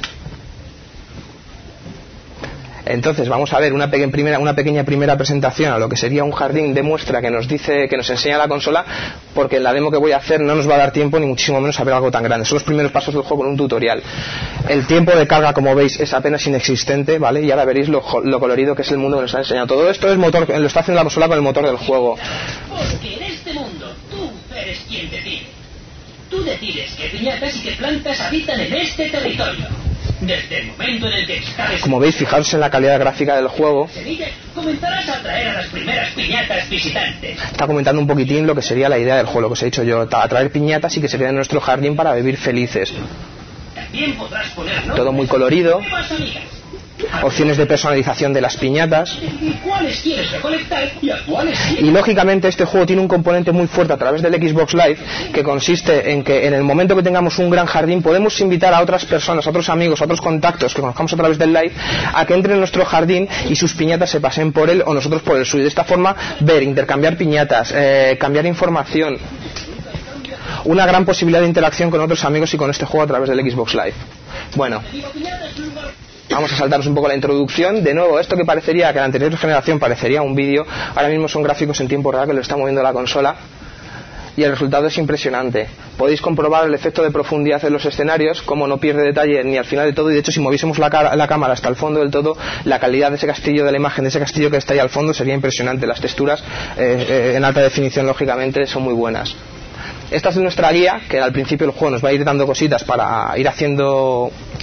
[SPEAKER 3] Entonces vamos a ver una, peque primera, una pequeña primera presentación a lo que sería un jardín de muestra que nos dice, que nos enseña la consola, porque en la demo que voy a hacer no nos va a dar tiempo ni muchísimo menos a ver algo tan grande. Son los primeros pasos del juego con un tutorial. El tiempo de carga, como veis, es apenas inexistente, ¿vale? Y ahora veréis lo, lo colorido que es el mundo que nos ha enseñado. Todo esto es motor, lo está haciendo la consola con el motor del juego.
[SPEAKER 4] Porque en este mundo tú eres quien decide. Tú decides qué piñatas y qué plantas habitan en este territorio. Desde el momento en el que excaves...
[SPEAKER 3] Como veis, fijaros en la calidad gráfica del juego.
[SPEAKER 4] Comenzarás a atraer a las primeras piñatas visitantes.
[SPEAKER 3] Está comentando un poquitín lo que sería la idea del juego, lo que os he dicho yo, atraer piñatas y que se queden en nuestro jardín para vivir felices.
[SPEAKER 4] También podrás poner, ¿no?,
[SPEAKER 3] todo muy colorido. Opciones de personalización de las piñatas.
[SPEAKER 4] ¿Cuáles quieres recolectar y a cuáles quieres?
[SPEAKER 3] Y lógicamente este juego tiene un componente muy fuerte a través del Xbox Live, que consiste en que en el momento que tengamos un gran jardín podemos invitar a otras personas, a otros amigos, a otros contactos que conozcamos a través del Live, a que entren en nuestro jardín y sus piñatas se pasen por él o nosotros por el suyo. De esta forma, ver, intercambiar piñatas, eh, cambiar información. Una gran posibilidad de interacción con otros amigos y con este juego a través del Xbox Live. Bueno, vamos a saltarnos un poco la introducción. De nuevo, esto que parecería que en la anterior generación parecería un vídeo, ahora mismo son gráficos en tiempo real que lo está moviendo la consola y el resultado es impresionante. Podéis comprobar el efecto de profundidad en los escenarios, como no pierde detalle ni al final de todo, y de hecho si moviésemos la, cara, la cámara hasta el fondo del todo, la calidad de ese castillo, de la imagen de ese castillo que está ahí al fondo sería impresionante. Las texturas eh, eh, en alta definición lógicamente son muy buenas. Esta es nuestra guía, que al principio del juego nos va a ir dando cositas para ir haciendo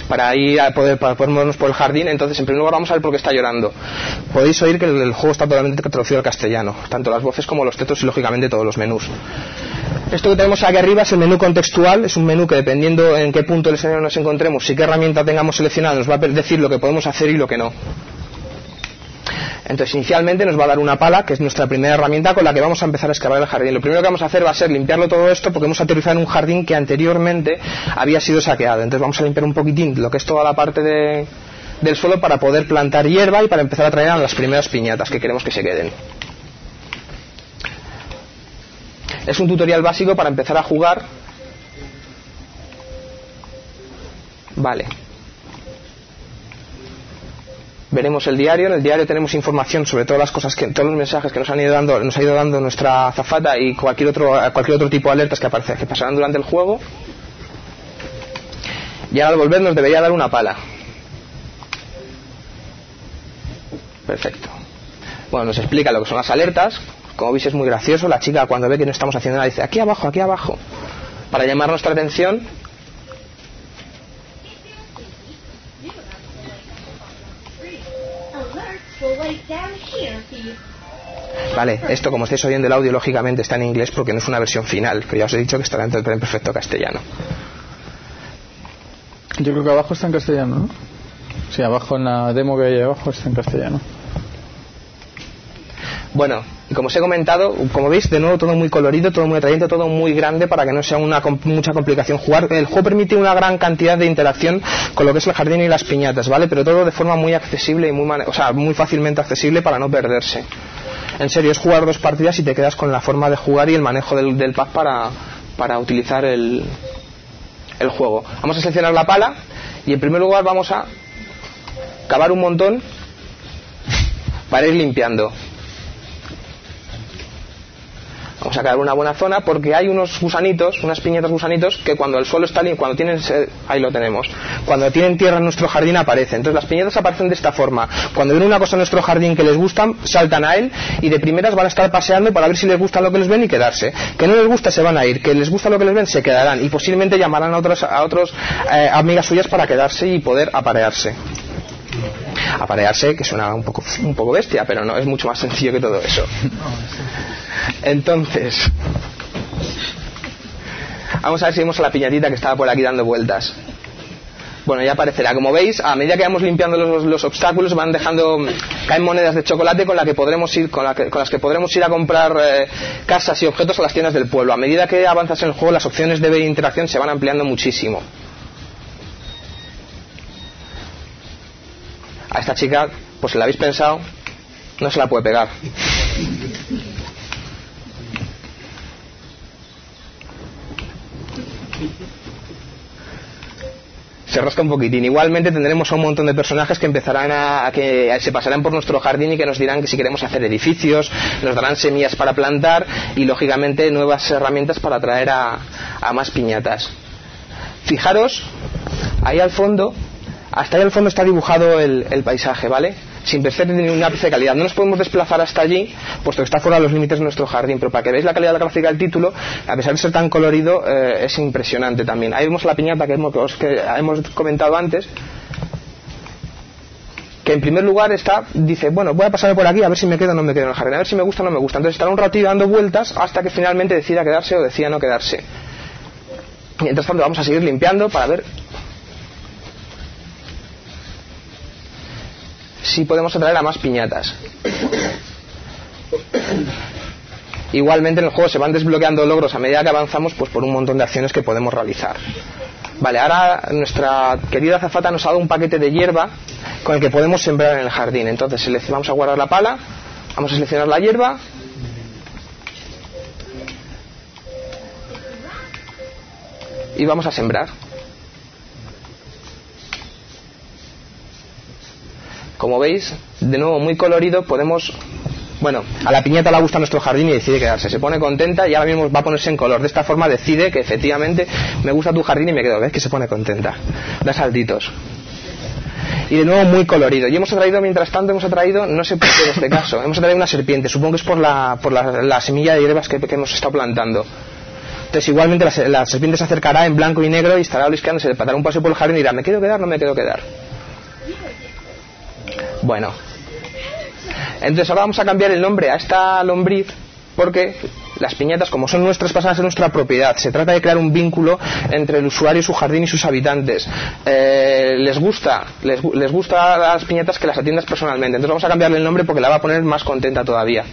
[SPEAKER 3] para ir a poder, para poder movernos por el jardín. Entonces, en primer lugar, vamos a ver por qué está llorando. Podéis oír que el, el juego está totalmente traducido al castellano, tanto las voces como los textos y, lógicamente, todos los menús. Esto que tenemos aquí arriba es el menú contextual. Es un menú que, dependiendo en qué punto del escenario nos encontremos y qué herramienta tengamos seleccionada, nos va a decir lo que podemos hacer y lo que no. Entonces, inicialmente nos va a dar una pala, que es nuestra primera herramienta con la que vamos a empezar a excavar el jardín. Lo primero que vamos a hacer va a ser limpiarlo todo esto, porque hemos aterrizado en un jardín que anteriormente había sido saqueado. Entonces vamos a limpiar un poquitín lo que es toda la parte de, del suelo para poder plantar hierba y para empezar a traer a las primeras piñatas que queremos que se queden. Es un tutorial básico para empezar a jugar. Vale. Veremos el diario. En el diario tenemos información sobre todas las cosas, que todos los mensajes que nos han ido dando, nos ha ido dando nuestra azafata y cualquier otro, cualquier otro tipo de alertas que aparece, que pasarán durante el juego. Y ahora al volver nos debería dar una pala. Perfecto. Bueno, nos explica lo que son las alertas. Como veis, es muy gracioso. La chica, cuando ve que no estamos haciendo nada, dice aquí abajo, aquí abajo, para llamar nuestra atención. Vale, esto, como estáis oyendo el audio, lógicamente está en inglés porque no es una versión final, pero ya os he dicho que estará en perfecto castellano.
[SPEAKER 2] Yo creo que abajo está en castellano, ¿no? Sí, abajo en la demo que hay abajo está en castellano.
[SPEAKER 3] Bueno, y como os he comentado, como veis, de nuevo todo muy colorido, todo muy atrayente, todo muy grande para que no sea una mucha complicación jugar. El juego permite una gran cantidad de interacción con lo que es el jardín y las piñatas, ¿vale? Pero todo de forma muy accesible y muy, mane- o sea, muy fácilmente accesible para no perderse. En serio, es jugar dos partidas y te quedas con la forma de jugar y el manejo del, del pad para, para utilizar el, el juego. Vamos a seleccionar la pala y en primer lugar vamos a cavar un montón para ir limpiando. Vamos a cavar una buena zona porque hay unos gusanitos, unas piñatas gusanitos que cuando el suelo está limpio, cuando tienen, ahí lo tenemos, cuando tienen tierra en nuestro jardín aparecen. Entonces las piñatas aparecen de esta forma. Cuando ven una cosa en nuestro jardín que les gusta, saltan a él y de primeras van a estar paseando para ver si les gusta lo que les ven y quedarse. Que no les gusta se van a ir, que les gusta lo que les ven se quedarán y posiblemente llamarán a otros, a otros eh, amigas suyas para quedarse y poder aparearse. Aparearse, que suena un poco, un poco bestia, pero no, es mucho más sencillo que todo eso. Entonces, vamos a ver si vemos a la piñatita que estaba por aquí dando vueltas. Bueno, ya aparecerá. Como veis, a medida que vamos limpiando los, los obstáculos, van dejando, caen monedas de chocolate con, la que podremos ir, con, la que, con las que podremos ir a comprar eh, casas y objetos a las tiendas del pueblo. A medida que avanzas en el juego, las opciones de interacción se van ampliando muchísimo. A esta chica, pues si la habéis pensado, no se la puede pegar. Se rasca un poquitín. Igualmente tendremos a un montón de personajes que empezarán a, a que a, se pasarán por nuestro jardín y que nos dirán que si queremos hacer edificios, nos darán semillas para plantar y lógicamente nuevas herramientas para traer a, a más piñatas. Fijaros, ahí al fondo, hasta ahí al fondo está dibujado el, el paisaje, ¿vale? Sin perder ni un ápice de calidad. No nos podemos desplazar hasta allí, puesto que está fuera de los límites de nuestro jardín, pero para que veáis la calidad de la gráfica del título, a pesar de ser tan colorido, eh, es impresionante también. Ahí vemos la piñata que hemos, que hemos comentado antes, que en primer lugar está, dice, bueno, voy a pasar por aquí a ver si me quedo o no me quedo en el jardín, a ver si me gusta o no me gusta. Entonces estará un ratito dando vueltas hasta que finalmente decida quedarse o decida no quedarse. Mientras tanto vamos a seguir limpiando para ver si podemos atraer a más piñatas. Igualmente en el juego se van desbloqueando logros a medida que avanzamos, pues por un montón de acciones que podemos realizar. Vale, ahora nuestra querida azafata nos ha dado un paquete de hierba con el que podemos sembrar en el jardín. Entonces vamos a guardar la pala, vamos a seleccionar la hierba y vamos a sembrar. Como veis, de nuevo muy colorido, podemos... Bueno, a la piñata le gusta nuestro jardín y decide quedarse. Se pone contenta y ahora mismo va a ponerse en color. De esta forma decide que efectivamente me gusta tu jardín y me quedo. ¿Ves que se pone contenta? Da saltitos. Y de nuevo muy colorido. Y hemos traído, mientras tanto, hemos traído, no sé por qué en este caso, hemos traído una serpiente. Supongo que es por la, por la, la semilla de hierbas que, que hemos estado plantando. Entonces igualmente la, la serpiente se acercará en blanco y negro y estará olisqueándose, le dará un paseo por el jardín y dirá, ¿me quiero quedar? No me quiero quedar. Bueno, entonces ahora vamos a cambiar el nombre a esta lombriz, porque las piñatas, como son nuestras, pasan a ser nuestra propiedad. Se trata de crear un vínculo entre el usuario, su jardín y sus habitantes. Eh, les gusta les, les gusta a las piñatas que las atiendas personalmente. Entonces vamos a cambiarle el nombre porque la va a poner más contenta todavía.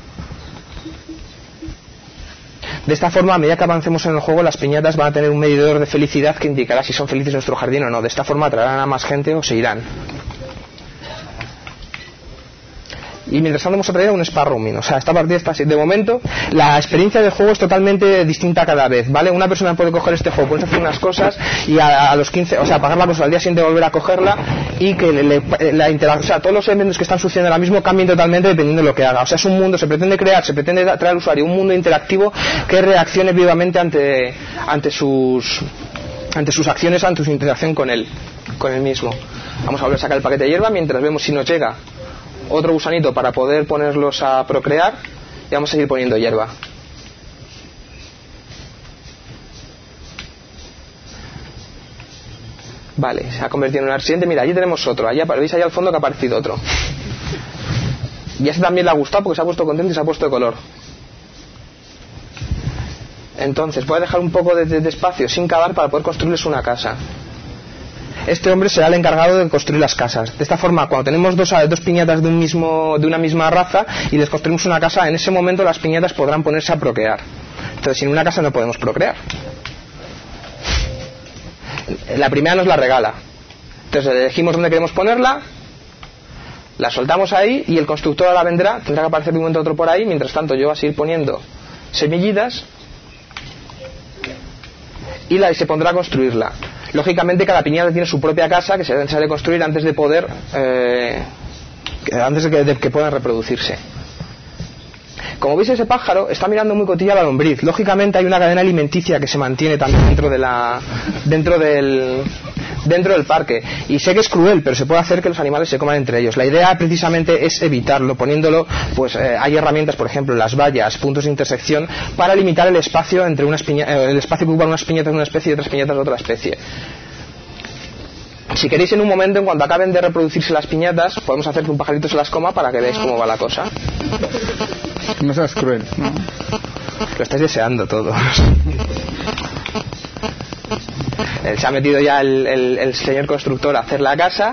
[SPEAKER 3] De esta forma, a medida que avancemos en el juego, las piñatas van a tener un medidor de felicidad que indicará si son felices en nuestro jardín o no. De esta forma atraerán a más gente o se irán. Y mientras tanto hemos traído un spa roaming. O sea, esta partida está así. De momento, la experiencia del juego es totalmente distinta cada vez, ¿vale? Una persona puede coger este juego, puede hacer unas cosas y a, a los quince, o sea, pagar la cosa al día siguiente volver a cogerla y que le, le, la interacción, o sea, todos los eventos que están sucediendo ahora mismo cambien totalmente dependiendo de lo que haga. O sea, es un mundo, se pretende crear, se pretende traer al usuario un mundo interactivo que reaccione vivamente ante, ante sus ante sus acciones, ante su interacción con él, con él mismo. Vamos a volver a sacar el paquete de hierba mientras vemos si nos llega otro gusanito para poder ponerlos a procrear y vamos a seguir poniendo hierba. Vale, se ha convertido en un arsiente. Mira, allí tenemos otro, allá, veis allá al fondo que ha aparecido otro y a ese también le ha gustado porque se ha puesto contento y se ha puesto de color. Entonces voy a dejar un poco de, de, de espacio sin cavar para poder construirles una casa. Este hombre será el encargado de construir las casas. De esta forma, cuando tenemos dos, dos piñatas de, un mismo, de una misma raza y les construimos una casa, en ese momento las piñatas podrán ponerse a procrear. Entonces, sin una casa no podemos procrear. La primera nos la regala. Entonces, elegimos dónde queremos ponerla, la soltamos ahí y el constructor ahora vendrá, tendrá que aparecer de un momento a otro por ahí. Mientras tanto, yo voy a seguir poniendo semillitas y la, se pondrá a construirla. Lógicamente cada piñata tiene su propia casa que se debe construir antes de poder eh, antes de que, de que puedan reproducirse. Como veis, ese pájaro está mirando muy cotilla a la lombriz. Lógicamente hay una cadena alimenticia que se mantiene también dentro de la dentro del dentro del parque, y sé que es cruel, pero se puede hacer que los animales se coman entre ellos. La idea precisamente es evitarlo, poniéndolo, pues eh, hay herramientas, por ejemplo, las vallas, puntos de intersección, para limitar el espacio entre unas piña, eh, el espacio que ocupan unas piñatas de una especie y otras piñatas de otra especie. Si queréis, en un momento, en cuanto acaben de reproducirse las piñatas, podemos hacer que un pajarito se las coma para que veáis cómo va la cosa.
[SPEAKER 2] No seas cruel, ¿no?
[SPEAKER 3] Lo estáis deseando todos. Se ha metido ya el, el, el señor constructor a hacer la casa.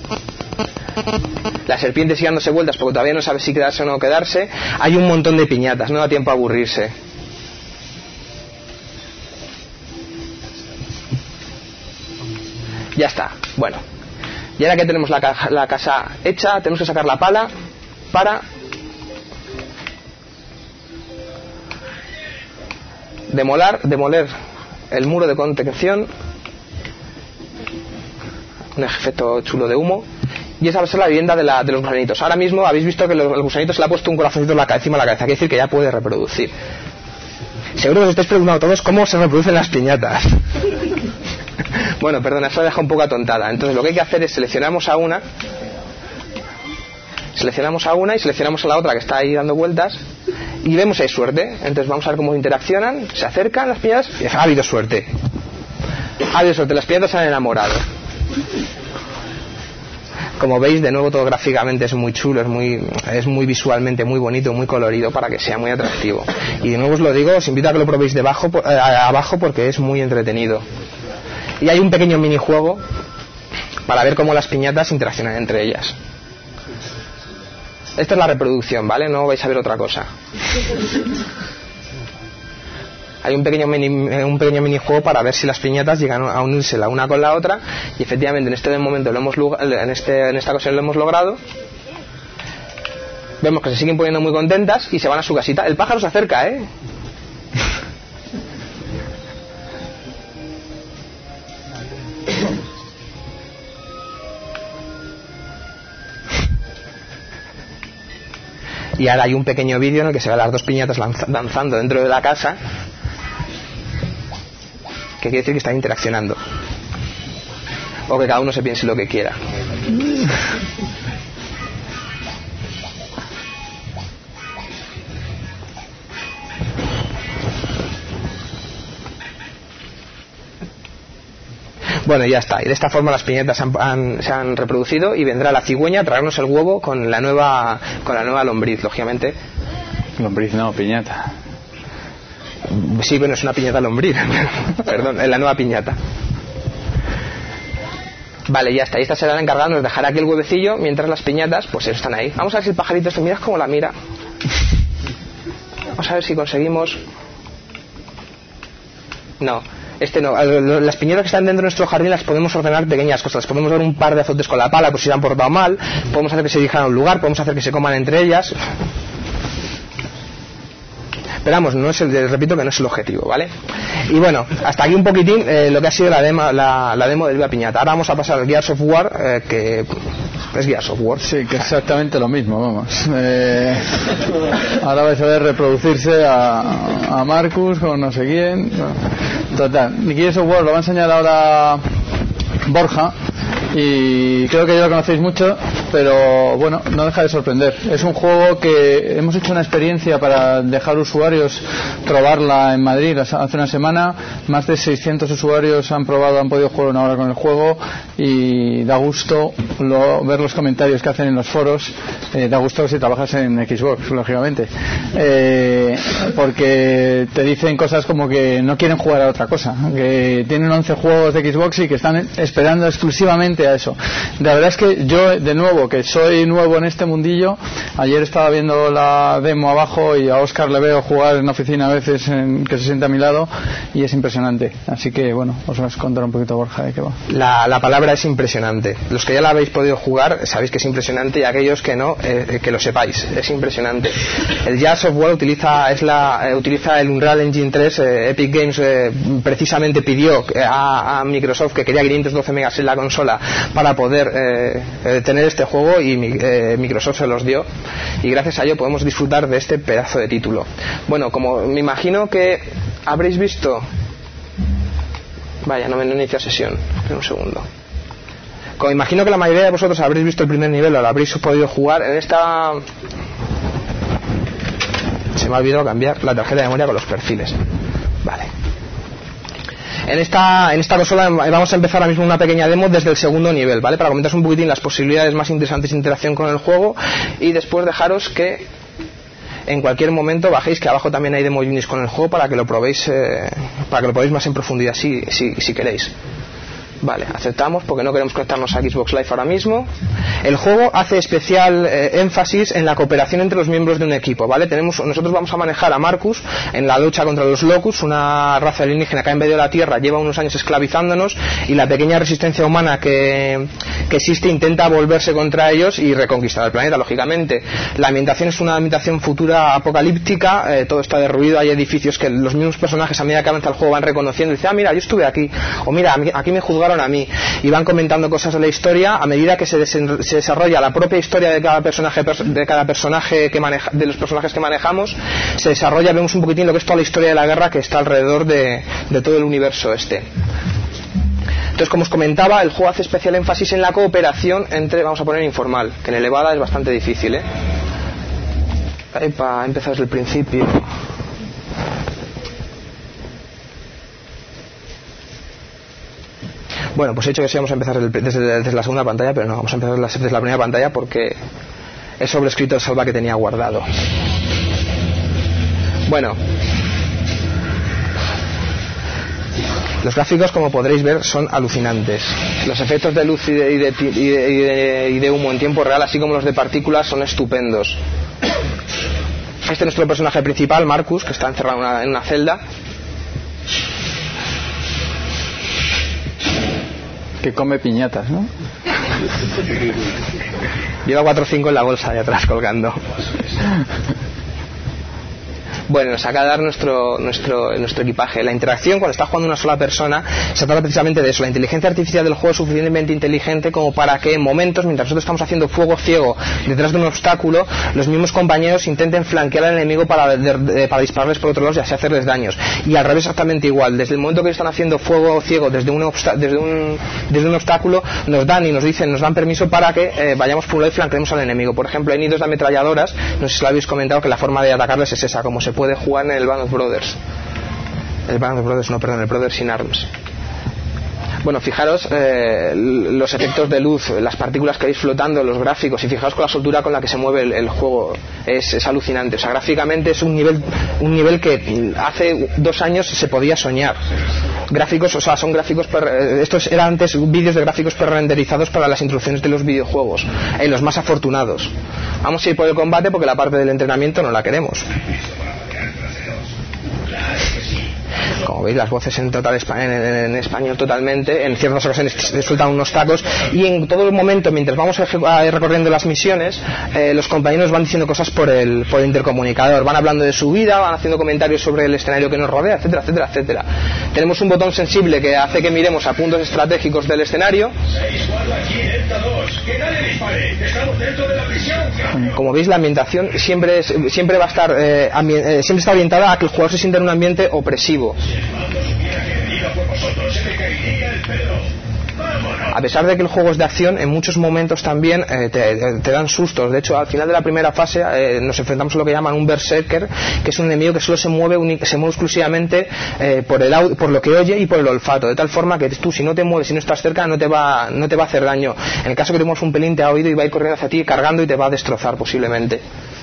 [SPEAKER 3] La serpiente sigue dándose vueltas porque todavía no sabe si quedarse o no quedarse. Hay un montón de piñatas, no da tiempo a aburrirse. Ya está, bueno. Y ahora que tenemos la, ca- la casa hecha, tenemos que sacar la pala para demolar, demoler el muro de contención. Un efecto chulo de humo. Y esa va a ser la vivienda de, la, de los gusanitos. Ahora mismo habéis visto que los, el gusanito se le ha puesto un corazoncito en la, encima de la cabeza. Quiere decir que ya puede reproducir. Seguro que os estáis preguntando todos cómo se reproducen las piñatas. Bueno, perdona, eso la deja un poco atontada. Entonces lo que hay que hacer es seleccionamos a una, seleccionamos a una y seleccionamos a la otra que está ahí dando vueltas y vemos si hay suerte. Entonces vamos a ver cómo interaccionan, se acercan las piñatas y ha habido suerte. Ha habido suerte, las piñatas se han enamorado. Como veis, de nuevo todo gráficamente es muy chulo, es muy, es muy visualmente muy bonito, muy colorido para que sea muy atractivo. Y de nuevo os lo digo, os invito a que lo probéis debajo, eh, abajo porque es muy entretenido. Y hay un pequeño minijuego para ver cómo las piñatas interaccionan entre ellas. Esta es la reproducción, ¿vale? No vais a ver otra cosa. Hay un pequeño mini, un pequeño minijuego para ver si las piñatas llegan a unirse la una con la otra, y efectivamente en este momento lo hemos en este en esta ocasión lo hemos logrado. Vemos que se siguen poniendo muy contentas y se van a su casita. El pájaro se acerca, ¿eh? Y ahora hay un pequeño vídeo en el que se ve a las dos piñatas lanza, danzando dentro de la casa, que quiere decir que están interaccionando, o que cada uno se piense lo que quiera. Bueno, ya está. Y de esta forma las piñatas han, han, se han reproducido y vendrá la cigüeña a traernos el huevo con la nueva, con la nueva lombriz, lógicamente.
[SPEAKER 2] Lombriz no, piñata.
[SPEAKER 3] Sí, bueno, es una piñata lombriz. Perdón, es la nueva piñata. Vale, ya está. Y esta será la encargada, nos dejará aquí el huevecillo mientras las piñatas pues están ahí. Vamos a ver si el pajarito este, miras cómo la mira. Vamos a ver si conseguimos. No, este no. Las piñatas que están dentro de nuestro jardín las podemos ordenar pequeñas cosas. Les podemos dar un par de azotes con la pala por si se han portado mal. Podemos hacer que se dirijan a un lugar. Podemos hacer que se coman entre ellas. Pero vamos, no es el, repito que no es el objetivo, ¿vale? Y bueno, hasta aquí un poquitín eh, lo que ha sido la demo, la, la demo del Viva Piñata. Ahora vamos a pasar al Gears of War, eh, que es Gears of War.
[SPEAKER 2] Sí, que es exactamente lo mismo, vamos. Eh, ahora vais a ver reproducirse a, a Marcus con no sé quién. Total, Gears of War lo va a enseñar ahora Borja. Y creo que ya lo conocéis mucho, pero bueno, no deja de sorprender. Es un juego que hemos hecho una experiencia para dejar usuarios probarla en Madrid hace una semana. Más de seiscientos usuarios han probado, han podido jugar una hora con el juego y da gusto lo, ver los comentarios que hacen en los foros. Eh, da gusto si trabajas en Xbox, lógicamente, eh, porque te dicen cosas como que no quieren jugar a otra cosa, que tienen once juegos de Xbox y que están esperando exclusivamente a eso. La verdad es que yo, de nuevo, que soy nuevo en este mundillo, ayer estaba viendo la demo abajo y a Óscar le veo jugar en la oficina a veces, en, que se sienta a mi lado, y es impresionante. Así que bueno, os voy a contar un poquito, Borja, de qué va.
[SPEAKER 3] La, la palabra es impresionante. Los que ya la habéis podido jugar sabéis que es impresionante, y aquellos que no, eh, que lo sepáis, es impresionante. El Gears of War utiliza, es la, eh, utiliza el Unreal Engine tres. eh, Epic Games eh, precisamente pidió a, a Microsoft que quería quinientos doce megas en la consola para poder eh, eh, tener este juego, y eh, Microsoft se los dio, y gracias a ello podemos disfrutar de este pedazo de título. Bueno, como me imagino que habréis visto, vaya, no me no inicia sesión, espera un segundo. Como imagino que la mayoría de vosotros habréis visto el primer nivel o lo habréis podido jugar, en esta se me ha olvidado cambiar la tarjeta de memoria con los perfiles. Vale. En esta, en esta consola vamos a empezar ahora mismo una pequeña demo desde el segundo nivel, ¿vale? Para comentaros un poquitín las posibilidades más interesantes de interacción con el juego, y después dejaros que en cualquier momento bajéis, que abajo también hay demo units con el juego para que lo probéis, eh, para que lo probéis más en profundidad si, si, si queréis. Vale, aceptamos porque no queremos conectarnos a Xbox Live ahora mismo. El juego hace especial eh, énfasis en la cooperación entre los miembros de un equipo, ¿vale? Tenemos, nosotros vamos a manejar a Marcus en la lucha contra los Locust, una raza alienígena que ha invadido la Tierra, lleva unos años esclavizándonos, y la pequeña resistencia humana que, que existe intenta volverse contra ellos y reconquistar el planeta, lógicamente. La ambientación es una ambientación futura apocalíptica, eh, todo está derruido, hay edificios que los mismos personajes a medida que avanza el juego van reconociendo y dicen, ah, mira, yo estuve aquí, o mira, aquí me juzgaron a mí, y van comentando cosas de la historia a medida que se, desen, se desarrolla la propia historia de cada personaje, de cada personaje que maneja, de los personajes que manejamos. Se desarrolla, vemos un poquitín lo que es toda la historia de la guerra que está alrededor de, de todo el universo este. Entonces, como os comentaba, el juego hace especial énfasis en la cooperación entre, vamos a poner informal, que en elevada es bastante difícil, ¿eh? Para empezar desde el principio. Bueno, pues he dicho que sí, vamos a empezar desde, desde la segunda pantalla, pero no, vamos a empezar desde la primera pantalla porque he sobrescrito el salva que tenía guardado. Bueno, los gráficos, como podréis ver, son alucinantes. Los efectos de luz y de, y de, y de, y de, y de humo en tiempo real, así como los de partículas, son estupendos. Este es nuestro personaje principal, Marcus, que está encerrado en una, en una celda.
[SPEAKER 2] Que come piñatas, ¿no?
[SPEAKER 3] Lleva cuatro o cinco en la bolsa de atrás colgando. Bueno, nos acaba de dar nuestro, nuestro, nuestro equipaje. La interacción cuando está jugando una sola persona se trata precisamente de eso. La inteligencia artificial del juego es suficientemente inteligente como para que en momentos, mientras nosotros estamos haciendo fuego ciego detrás de un obstáculo, los mismos compañeros intenten flanquear al enemigo para, de, de, para dispararles por otro lado y así hacerles daños. Y al revés exactamente igual. Desde el momento que están haciendo fuego ciego desde un, desde un, desde un obstáculo, nos dan y nos dicen, nos dan permiso para que eh, vayamos por un lado y flanqueemos al enemigo. Por ejemplo, hay nidos de ametralladoras, no sé si lo habéis comentado, que la forma de atacarles es esa, como se puede jugar en el Band of Brothers. El Band of Brothers, no, perdón, el Brothers in Arms. Bueno, fijaros eh, los efectos de luz, las partículas que veis flotando, los gráficos, y fijaros con la soltura con la que se mueve el, el juego, es, es alucinante. O sea, gráficamente es un nivel un nivel que hace dos años se podía soñar. Gráficos, o sea, son gráficos, per, estos eran antes vídeos de gráficos prerenderizados para las introducciones de los videojuegos, en los más afortunados. Vamos a ir por el combate porque la parte del entrenamiento no la queremos. Como veis, las voces en total en, en español totalmente, en ciertas ocasiones se sueltan unos tacos, y en todo el momento, mientras vamos recorriendo las misiones, eh, los compañeros van diciendo cosas por el, por el intercomunicador, van hablando de su vida, van haciendo comentarios sobre el escenario que nos rodea, etcétera, etcétera, etcétera. Tenemos un botón sensible que hace que miremos a puntos estratégicos del escenario. Como veis, la ambientación siempre es, siempre va a estar eh, ambi- eh, siempre está orientada a que el jugador se sienta en un ambiente opresivo. A pesar de que el juego es de acción, en muchos momentos también eh, te, te dan sustos. De hecho, al final de la primera fase eh, nos enfrentamos a lo que llaman un berserker, que es un enemigo que solo se mueve, uni- se mueve exclusivamente eh, por el audio, por lo que oye y por el olfato, de tal forma que tú, si no te mueves, si no estás cerca, no te va, no te va a hacer daño. En el caso que te muevas un pelín, te ha oído y va a ir corriendo hacia ti, cargando, y te va a destrozar posiblemente.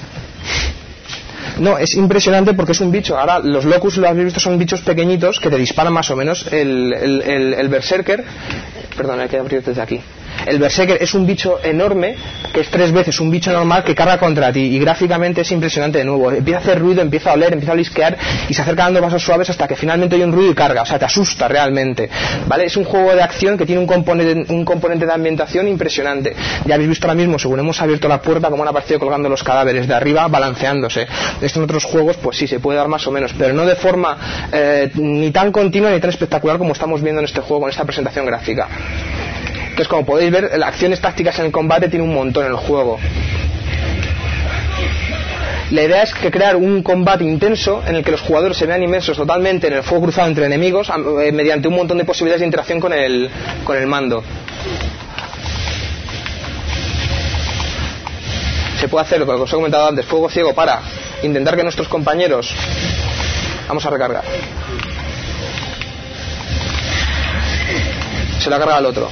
[SPEAKER 3] No, es impresionante porque es un bicho. Ahora, los locus, lo habéis visto, son bichos pequeñitos que te disparan más o menos. El, el, el, el berserker, perdón, hay que abrir desde aquí. El berserker es un bicho enorme, que es tres veces un bicho normal, que carga contra ti, y gráficamente es impresionante de nuevo. Empieza a hacer ruido, empieza a oler, empieza a lisquear, y se acerca dando pasos suaves hasta que finalmente hay un ruido y carga. O sea, te asusta realmente, ¿vale? Es un juego de acción que tiene un componente, un componente de ambientación impresionante. Ya habéis visto ahora mismo, según hemos abierto la puerta, cómo han aparecido colgando los cadáveres de arriba, balanceándose. Esto en otros juegos, pues sí, se puede dar más o menos, pero no de forma eh, ni tan continua ni tan espectacular como estamos viendo en este juego, con esta presentación gráfica. Entonces, como podéis ver, las acciones tácticas en el combate tiene un montón en el juego. La idea es que crear un combate intenso en el que los jugadores se vean inmersos totalmente en el fuego cruzado entre enemigos, eh, mediante un montón de posibilidades de interacción con el, con el mando. Se puede hacer lo que os he comentado antes, fuego ciego, para intentar que nuestros compañeros... Vamos a recargar. Se la carga al otro.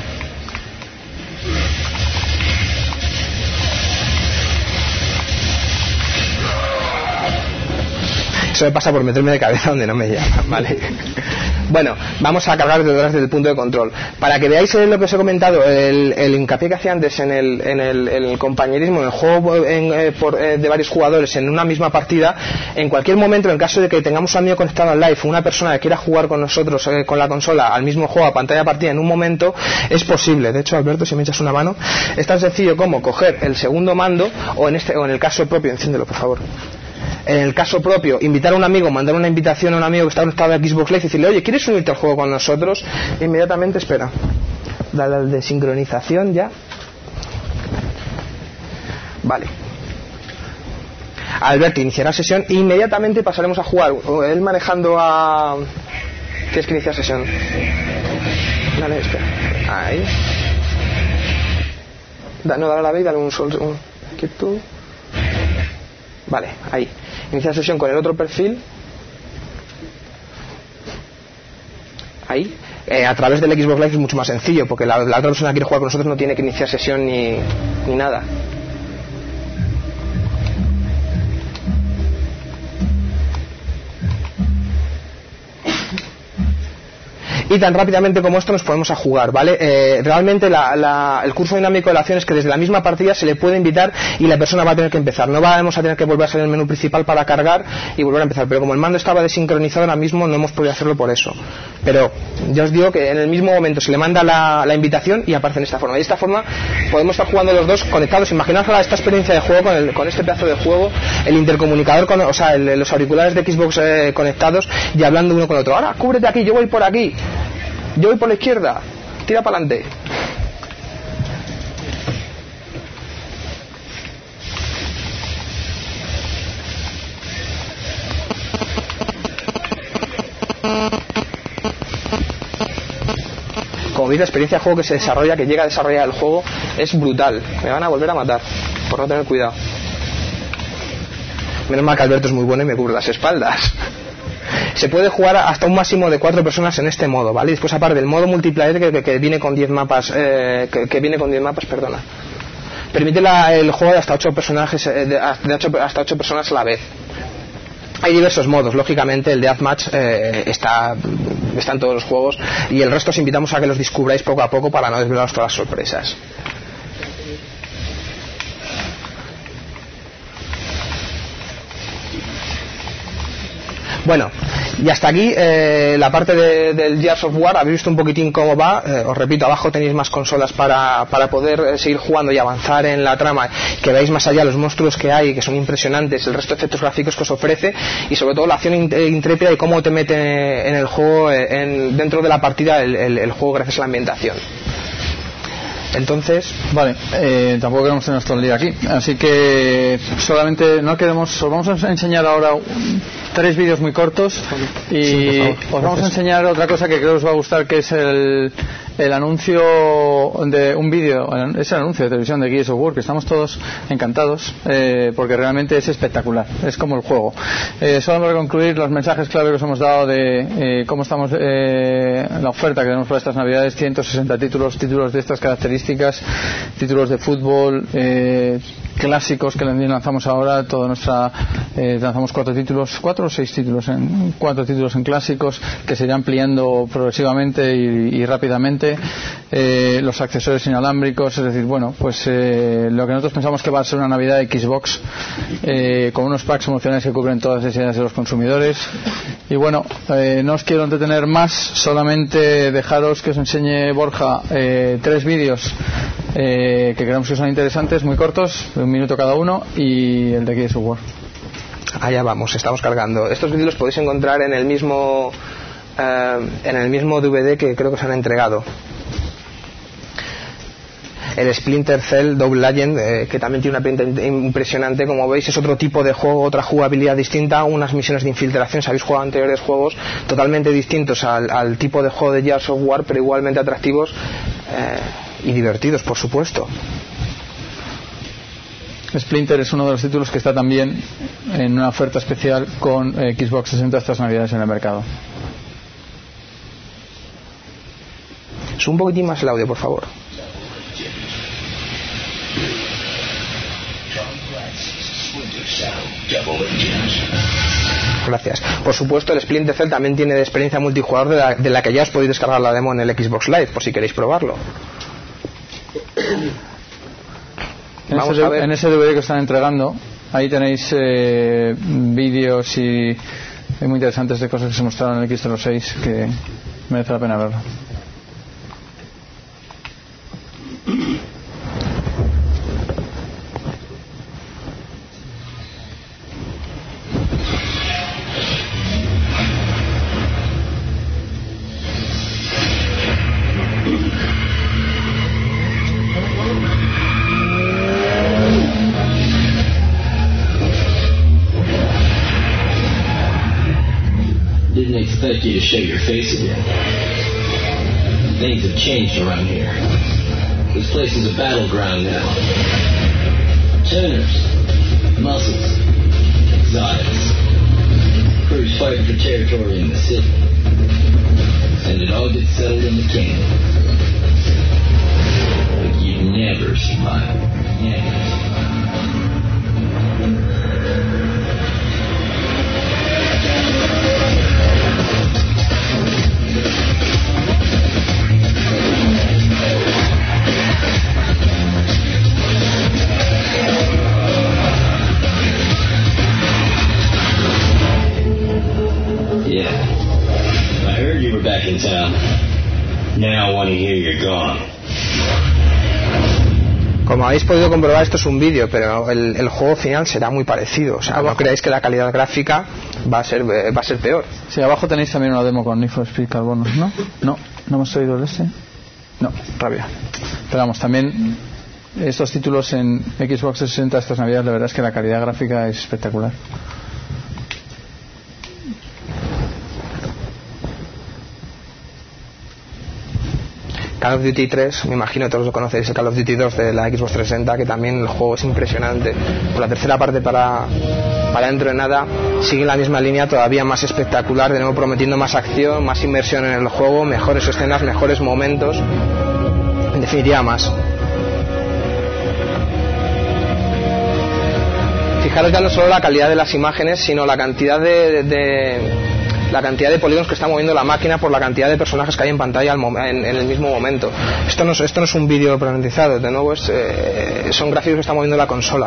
[SPEAKER 3] Eso me pasa por meterme de cabeza donde no me llaman, ¿vale? Bueno, vamos a cargar detrás del punto de control. Para que veáis lo que os he comentado, el, el hincapié que hacía antes en el, en el, en el compañerismo, en el juego en, eh, por, eh, de varios jugadores en una misma partida, en cualquier momento, en el caso de que tengamos un amigo conectado al live, o una persona que quiera jugar con nosotros, eh, con la consola, al mismo juego a pantalla partida en un momento, es posible. De hecho, Alberto, si me echas una mano, es tan sencillo como coger el segundo mando, o en, este, o en el caso propio, enciéndelo por favor. En el caso propio, invitar a un amigo, mandar una invitación a un amigo que está conectado a Xbox Live y decirle, oye, ¿quieres unirte al juego con nosotros? E inmediatamente, espera, dale al de sincronización ya. Vale. Alberto iniciará sesión e inmediatamente pasaremos a jugar. Él manejando a... Tienes que iniciar sesión. Dale, espera. Ahí. Da, no, dale a la B y dale un sol. Un... Quieto. Vale, ahí. Inicia sesión con el otro perfil. Ahí. Eh, a través del Xbox Live es mucho más sencillo, porque la, la otra persona que quiere jugar con nosotros no tiene que iniciar sesión ni, ni nada. Y tan rápidamente como esto nos ponemos a jugar, ¿vale? Eh, realmente la, la, el curso dinámico de la acción es que desde la misma partida se le puede invitar y la persona va a tener que empezar. No vamos a tener que volver a salir el menú principal para cargar y volver a empezar. Pero como el mando estaba desincronizado ahora mismo, no hemos podido hacerlo por eso. Pero ya os digo que en el mismo momento se le manda la, la invitación y aparece en esta forma. Y de esta forma podemos estar jugando los dos conectados. Imaginaos ahora esta experiencia de juego con, el, con este pedazo de juego, el intercomunicador, con, o sea, el, los auriculares de Xbox eh, conectados y hablando uno con el otro. Ahora, cúbrete aquí, yo voy por aquí. Yo voy por la izquierda, tira para adelante. Como veis, la experiencia de juego que se desarrolla, que llega a desarrollar el juego, es brutal. Me van a volver a matar por no tener cuidado. Menos mal que Alberto es muy bueno y me cubre las espaldas. Se puede jugar hasta un máximo de cuatro personas en este modo, ¿vale? Y después aparte del modo multiplayer que, que, que viene con diez mapas, eh, que, que viene con diez mapas, perdona. Permite la, el juego de hasta ocho personajes, de, de ocho, hasta ocho personas a la vez. Hay diversos modos, lógicamente el Deathmatch eh, está, está en todos los juegos y el resto os invitamos a que los descubráis poco a poco para no desvelaros todas las sorpresas. Bueno, y hasta aquí eh, la parte de, del Gears of War. Habéis visto un poquitín cómo va. Eh, os repito, abajo tenéis más consolas para, para poder eh, seguir jugando y avanzar en la trama, que veáis más allá los monstruos que hay, que son impresionantes, el resto de efectos gráficos que os ofrece y sobre todo la acción intrépida y cómo te mete en el juego, eh, en, dentro de la partida el, el, el juego gracias a la ambientación. Entonces,
[SPEAKER 2] vale, eh, tampoco queremos tener todo el día aquí, así que solamente no queremos, os vamos a enseñar ahora tres vídeos muy cortos y sí, os vamos a enseñar otra cosa que creo os va a gustar, que es el, el anuncio de un vídeo, es el anuncio de televisión de Gears of War, que estamos todos encantados eh, porque realmente es espectacular, es como el juego. Eh, solo para concluir los mensajes clave que os hemos dado de eh, cómo estamos, eh, la oferta que tenemos para estas navidades: ciento sesenta títulos, títulos de estas características, títulos de fútbol, eh, clásicos que lanzamos ahora, toda nuestra eh, lanzamos cuatro títulos, cuatro o seis títulos en cuatro títulos en clásicos que se irán ampliando progresivamente y, y rápidamente, eh, los accesorios inalámbricos, es decir, bueno, pues eh, lo que nosotros pensamos que va a ser una Navidad de Xbox, eh, con unos packs emocionales que cubren todas las necesidades de los consumidores. Y bueno, eh, no os quiero entretener más, solamente dejaros que os enseñe Borja eh, tres vídeos eh, que creemos que son interesantes, muy cortos, de un minuto cada uno, y el de Gears of War.
[SPEAKER 3] Allá vamos, estamos cargando. Estos vídeos los podéis encontrar en el mismo eh, en el mismo D V D que creo que os han entregado. El Splinter Cell Double Legend, eh, que también tiene una pinta impresionante. Como veis, es otro tipo de juego, otra jugabilidad distinta, unas misiones de infiltración. Si habéis jugado anteriores juegos totalmente distintos al, al tipo de juego de Gears of War, pero igualmente atractivos eh, y divertidos, por supuesto.
[SPEAKER 2] Splinter es uno de los títulos que está también en una oferta especial con eh, Xbox sesenta estas navidades en el mercado.
[SPEAKER 3] Sube un poquitín más el audio, por favor. Gracias. Por supuesto, el Splinter Cell también tiene de experiencia multijugador de la, de la que ya os podéis descargar la demo en el Xbox Live, por si queréis probarlo.
[SPEAKER 2] En
[SPEAKER 3] Vamos
[SPEAKER 2] ese,
[SPEAKER 3] a ver.
[SPEAKER 2] en ese D V D que están entregando, ahí tenéis eh, vídeos y, y muy interesantes de cosas que se mostraron en el X cero seis que merece la pena verlo.
[SPEAKER 5] Didn't expect you to show your face again. Things have changed around here. This place is a battleground now. Tuners, muscles, exotics. Crews fighting for territory in the city. And it all gets settled in the kingdom. But you never smile. Never. Back in town. Now I want to hear you're gone.
[SPEAKER 3] Como habéis podido comprobar, esto es un vídeo, pero el, el juego final será muy parecido. O sea, abajo. No creáis que la calidad gráfica va a ser va a ser peor.
[SPEAKER 2] Sí, abajo tenéis también una demo con Need for Speed Carbonus, ¿no? No, no hemos oído el este. No, rabia. Pero vamos, también estos títulos en Xbox trescientos sesenta estas navidades, la verdad es que la calidad gráfica es espectacular.
[SPEAKER 3] Call of Duty tres, me imagino todos lo conocéis, el Call of Duty dos de la Xbox trescientos sesenta, que también el juego es impresionante. Por la tercera parte para para dentro de nada sigue la misma línea, todavía más espectacular, de nuevo prometiendo más acción, más inmersión en el juego, mejores escenas, mejores momentos, en definitiva más. Fijaros ya no solo la calidad de las imágenes, sino la cantidad de, de la cantidad de polígonos que está moviendo la máquina por la cantidad de personajes que hay en pantalla al en, en el mismo momento. Esto no es, esto no es un vídeo prorendizado, de nuevo es, eh, son gráficos que está moviendo la consola.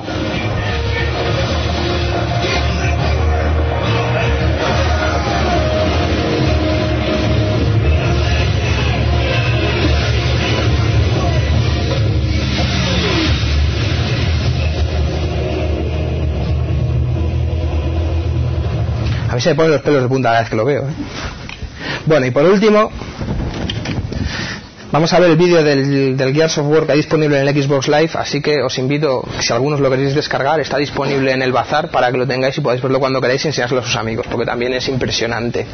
[SPEAKER 3] A mí se me ponen los pelos de punta cada vez que lo veo, ¿eh? Bueno, y por último vamos a ver el vídeo del, del Gears of War que hay disponible en el Xbox Live, así que os invito, si algunos lo queréis descargar, está disponible en el bazar para que lo tengáis y podáis verlo cuando queráis y enseñárselo a sus amigos, porque también es impresionante.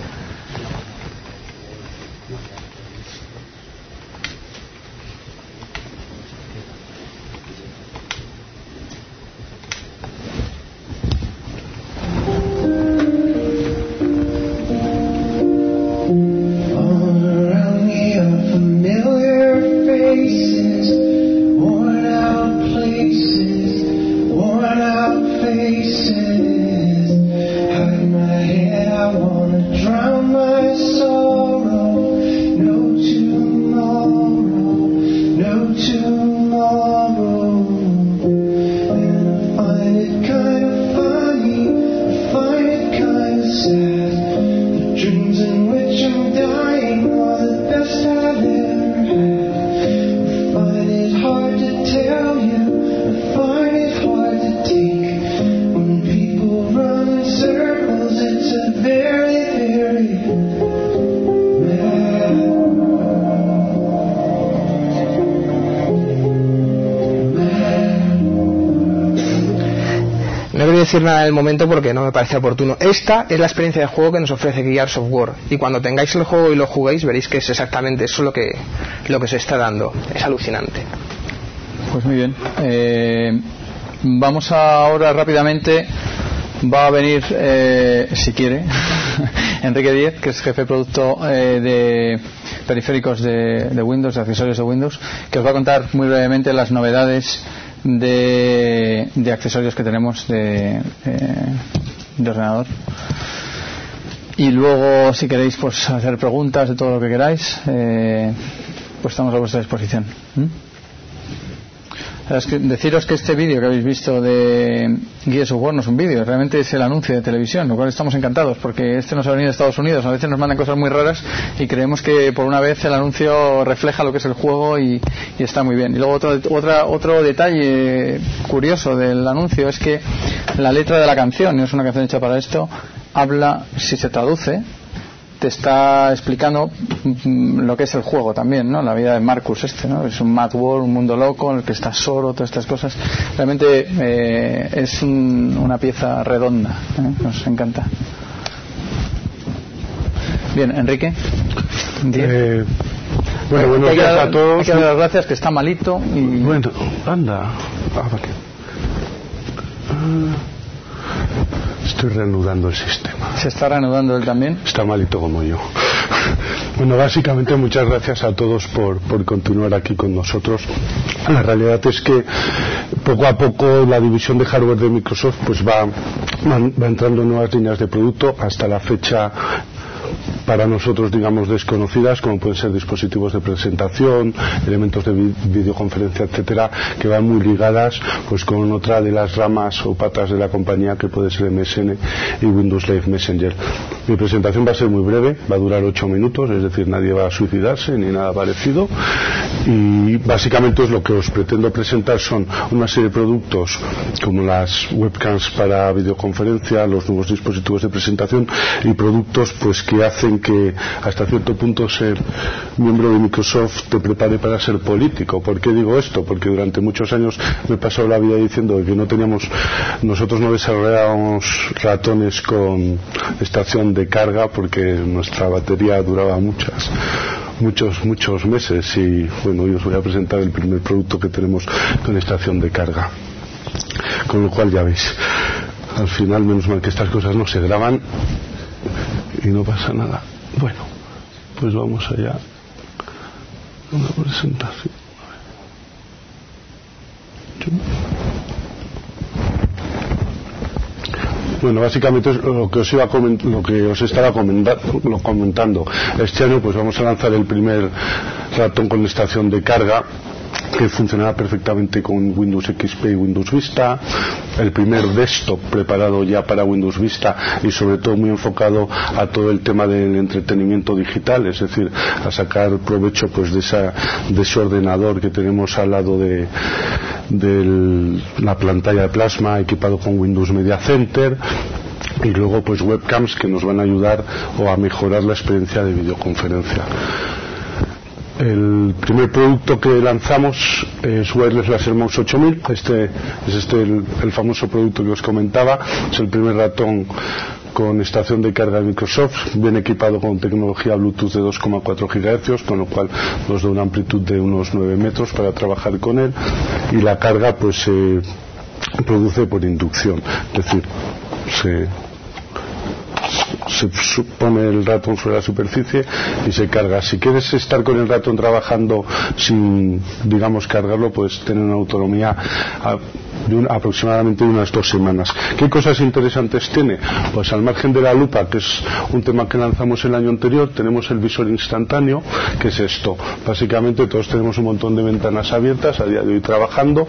[SPEAKER 3] Decir nada del momento porque no me parece oportuno. Esta es la experiencia de juego que nos ofrece Gears of War, y cuando tengáis el juego y lo juguéis veréis que es exactamente eso lo que lo que se está dando. Es alucinante.
[SPEAKER 2] Pues muy bien, eh, vamos ahora rápidamente. Va a venir, eh, si quiere, Enrique Díez, que es jefe de producto eh, de periféricos de, de Windows, de accesorios de Windows, que os va a contar muy brevemente las novedades de, de accesorios que tenemos de, eh, de ordenador. Y luego, si queréis pues hacer preguntas de todo lo que queráis, eh, pues estamos a vuestra disposición. ¿Mm? Es que deciros que este vídeo que habéis visto de Gears of War no es un vídeo, realmente es el anuncio de televisión, lo cual estamos encantados porque este nos ha venido de Estados Unidos. A veces nos mandan cosas muy raras y creemos que por una vez el anuncio refleja lo que es el juego y, y está muy bien. Y luego otro, otra, otro detalle curioso del anuncio es que la letra de la canción, no es una canción hecha para esto, habla, si se traduce, te está explicando lo que es el juego también, ¿no? La vida de Marcus este, ¿no? Es un mad world, un mundo loco en el que está solo, todas estas cosas. Realmente eh, es un, una pieza redonda, ¿eh? Nos encanta. Bien, Enrique.
[SPEAKER 6] Eh, bueno, buenos días a todos.
[SPEAKER 2] Hay que dar las gracias, que está malito y...
[SPEAKER 6] Bueno, anda. Ah, ¿para qué? Ah. Estoy reanudando el sistema.
[SPEAKER 2] ¿Se está reanudando él también?
[SPEAKER 6] Está malito como yo. Bueno, básicamente muchas gracias a todos por, por continuar aquí con nosotros. La realidad es que poco a poco la división de hardware de Microsoft pues va, va entrando en nuevas líneas de producto. Hasta la fecha para nosotros, digamos, desconocidas, como pueden ser dispositivos de presentación, elementos de vi- videoconferencia, etcétera, que van muy ligadas pues con otra de las ramas o patas de la compañía, que puede ser M S N y Windows Live Messenger. Mi presentación va a ser muy breve, va a durar ocho minutos, es decir, nadie va a suicidarse ni nada parecido, y básicamente es lo que os pretendo presentar son una serie de productos como las webcams para videoconferencia, los nuevos dispositivos de presentación y productos pues que hacen que hasta cierto punto ser miembro de Microsoft te prepare para ser político. ¿Por qué digo esto? Porque durante muchos años me he pasado la vida diciendo que no teníamos, nosotros no desarrollábamos ratones con estación de carga porque nuestra batería duraba muchas muchos muchos meses, y bueno, hoy os voy a presentar el primer producto que tenemos con estación de carga, con lo cual ya veis. Al final, menos mal que estas cosas no se graban y no pasa nada. Bueno, pues vamos allá. Una presentación. Bueno, básicamente es lo que os iba a comentar, lo que os estaba comentando. Este año pues vamos a lanzar el primer ratón con estación de carga, que funcionará perfectamente con Windows X P y Windows Vista, el primer desktop preparado ya para Windows Vista y sobre todo muy enfocado a todo el tema del entretenimiento digital, es decir, a sacar provecho pues de esa de ese ordenador que tenemos al lado de, de la pantalla de plasma equipado con Windows Media Center, y luego pues webcams que nos van a ayudar o a mejorar la experiencia de videoconferencia. El primer producto que lanzamos es Wireless Laser Mouse ocho mil. Este es este el, el famoso producto que os comentaba. Es el primer ratón con estación de carga de Microsoft. Viene equipado con tecnología Bluetooth de dos coma cuatro gigahercios, con lo cual nos da una amplitud de unos nueve metros para trabajar con él. Y la carga pues se produce por inducción, es decir, se se pone el ratón sobre la superficie y se carga. Si quieres estar con el ratón trabajando sin, digamos, cargarlo, puedes tener una autonomía de un, aproximadamente de unas dos semanas. ¿Qué cosas interesantes tiene? Pues al margen de la lupa, que es un tema que lanzamos el año anterior, tenemos el visor instantáneo, que es esto. Básicamente todos tenemos un montón de ventanas abiertas a día de hoy trabajando,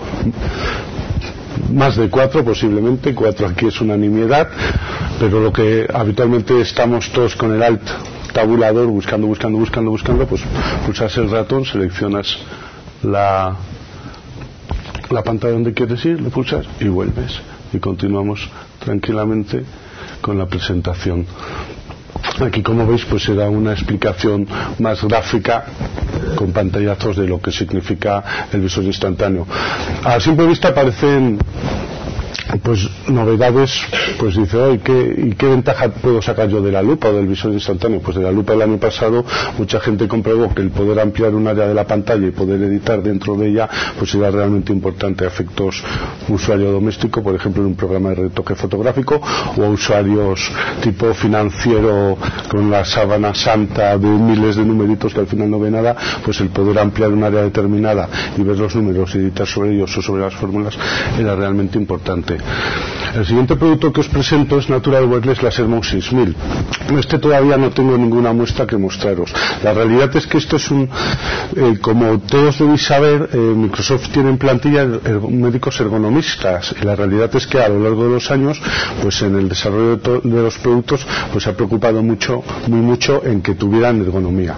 [SPEAKER 6] más de cuatro posiblemente, cuatro aquí es una nimiedad, pero lo que habitualmente estamos todos con el alt tabulador buscando, buscando, buscando, buscando, pues pulsas el ratón, seleccionas la la pantalla donde quieres ir, le pulsas y vuelves y continuamos tranquilamente con la presentación. Aquí, como veis, pues se da una explicación más gráfica con pantallazos de lo que significa el visor instantáneo. A simple vista parecen pues novedades, pues dice, oh, ¿y, qué, ¿y qué ventaja puedo sacar yo de la lupa o del visor instantáneo? Pues de la lupa el año pasado mucha gente comprobó que el poder ampliar un área de la pantalla y poder editar dentro de ella pues era realmente importante a efectos usuario doméstico, por ejemplo en un programa de retoque fotográfico, o a usuarios tipo financiero con la sábana santa de miles de numeritos que al final no ve nada, pues el poder ampliar un área determinada y ver los números y editar sobre ellos o sobre las fórmulas era realmente importante. El siguiente producto que os presento es Natural Wireless Laser Mouse seis mil. Este todavía no tengo ninguna muestra que mostraros. La realidad es que esto es un, eh, como todos debéis saber, eh, Microsoft tiene en plantilla er, médicos ergonomistas, y la realidad es que a lo largo de los años, pues en el desarrollo de, de los productos, pues se ha preocupado mucho, muy mucho en que tuvieran ergonomía.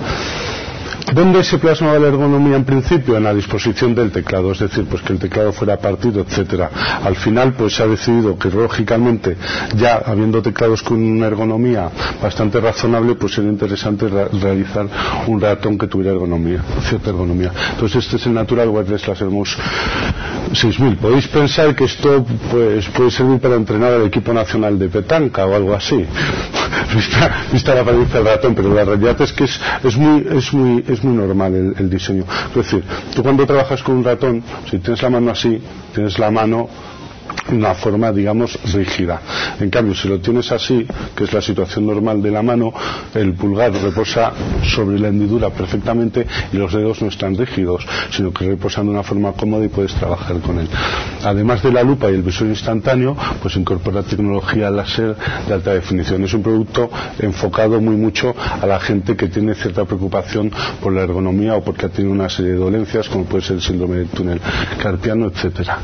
[SPEAKER 6] ¿Dónde se plasmaba la ergonomía en principio? En la disposición del teclado, es decir, pues que el teclado fuera partido, etcétera. Al final, pues se ha decidido que lógicamente, ya habiendo teclados con una ergonomía bastante razonable, pues era interesante ra- realizar un ratón que tuviera ergonomía, cierta ergonomía. Entonces este es el Natural Wireless Laser Mouse seis mil. Podéis pensar que esto pues puede servir para entrenar al equipo nacional de petanca o algo así. Vista, vista la apariencia del ratón, pero la realidad es que es, es muy es muy es muy normal el, el diseño. Es decir, tú cuando trabajas con un ratón, si tienes la mano así, tienes la mano una forma, digamos, rígida. En cambio, si lo tienes así, que es la situación normal de la mano, el pulgar reposa sobre la hendidura perfectamente y los dedos no están rígidos, sino que reposan de una forma cómoda y puedes trabajar con él. Además de la lupa y el visor instantáneo, pues incorpora tecnología láser de alta definición. Es un producto enfocado muy mucho a la gente que tiene cierta preocupación por la ergonomía o porque ha tenido una serie de dolencias, como puede ser el síndrome del túnel carpiano, etcétera.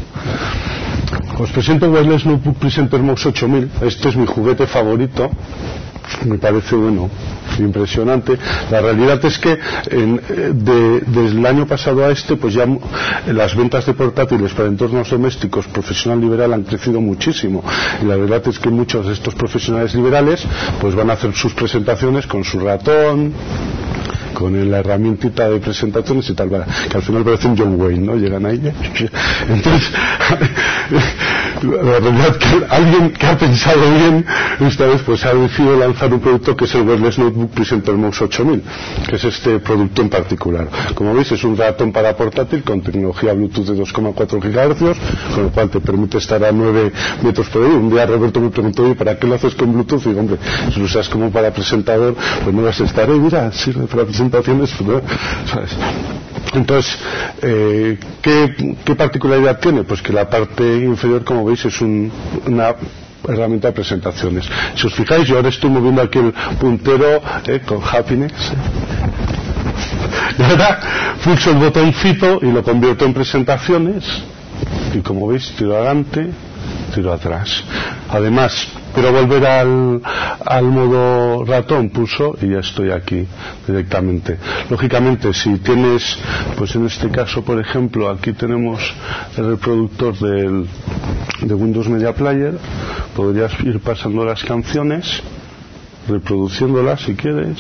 [SPEAKER 6] Os presento el Wireless Notebook Presenter Mouse ocho mil. Este es mi juguete favorito. Me parece, bueno, impresionante. La realidad es que en, de, desde el año pasado a este, pues ya las ventas de portátiles para entornos domésticos profesional liberal han crecido muchísimo. Y la verdad es que muchos de estos profesionales liberales pues van a hacer sus presentaciones con su ratón, con la herramientita de presentaciones y tal, que al final parecen John Wayne, ¿no? Llegan ahí, entonces la realidad que alguien que ha pensado bien esta vez pues ha decidido lanzar un producto que es el Wireless Notebook Presenter Mouse ocho mil, que es este producto en particular. Como veis, es un ratón para portátil con tecnología Bluetooth de dos coma cuatro gigahercios, con lo cual te permite estar a nueve metros por ahí. Un día Roberto me preguntó, oye, ¿para qué lo haces con Bluetooth? Y digo, hombre, si lo usas como para presentador, pues no vas a estar, eh, mira, sirve para presentaciones, ¿no? ¿Sabes? Entonces, eh, ¿qué, ¿qué particularidad tiene? Pues que la parte inferior, como veis, es un, una herramienta de presentaciones. Si os fijáis, yo ahora estoy moviendo aquí el puntero eh, con Happiness. Y ahora pulso el botoncito y lo convierto en presentaciones. Y como veis, tiro adelante, tiro atrás. Además, quiero volver al, al modo ratón, pulso y ya estoy aquí directamente. Lógicamente, si tienes, pues en este caso, por ejemplo, aquí tenemos el reproductor del, de Windows Media Player, podrías ir pasando las canciones, reproduciéndolas si quieres.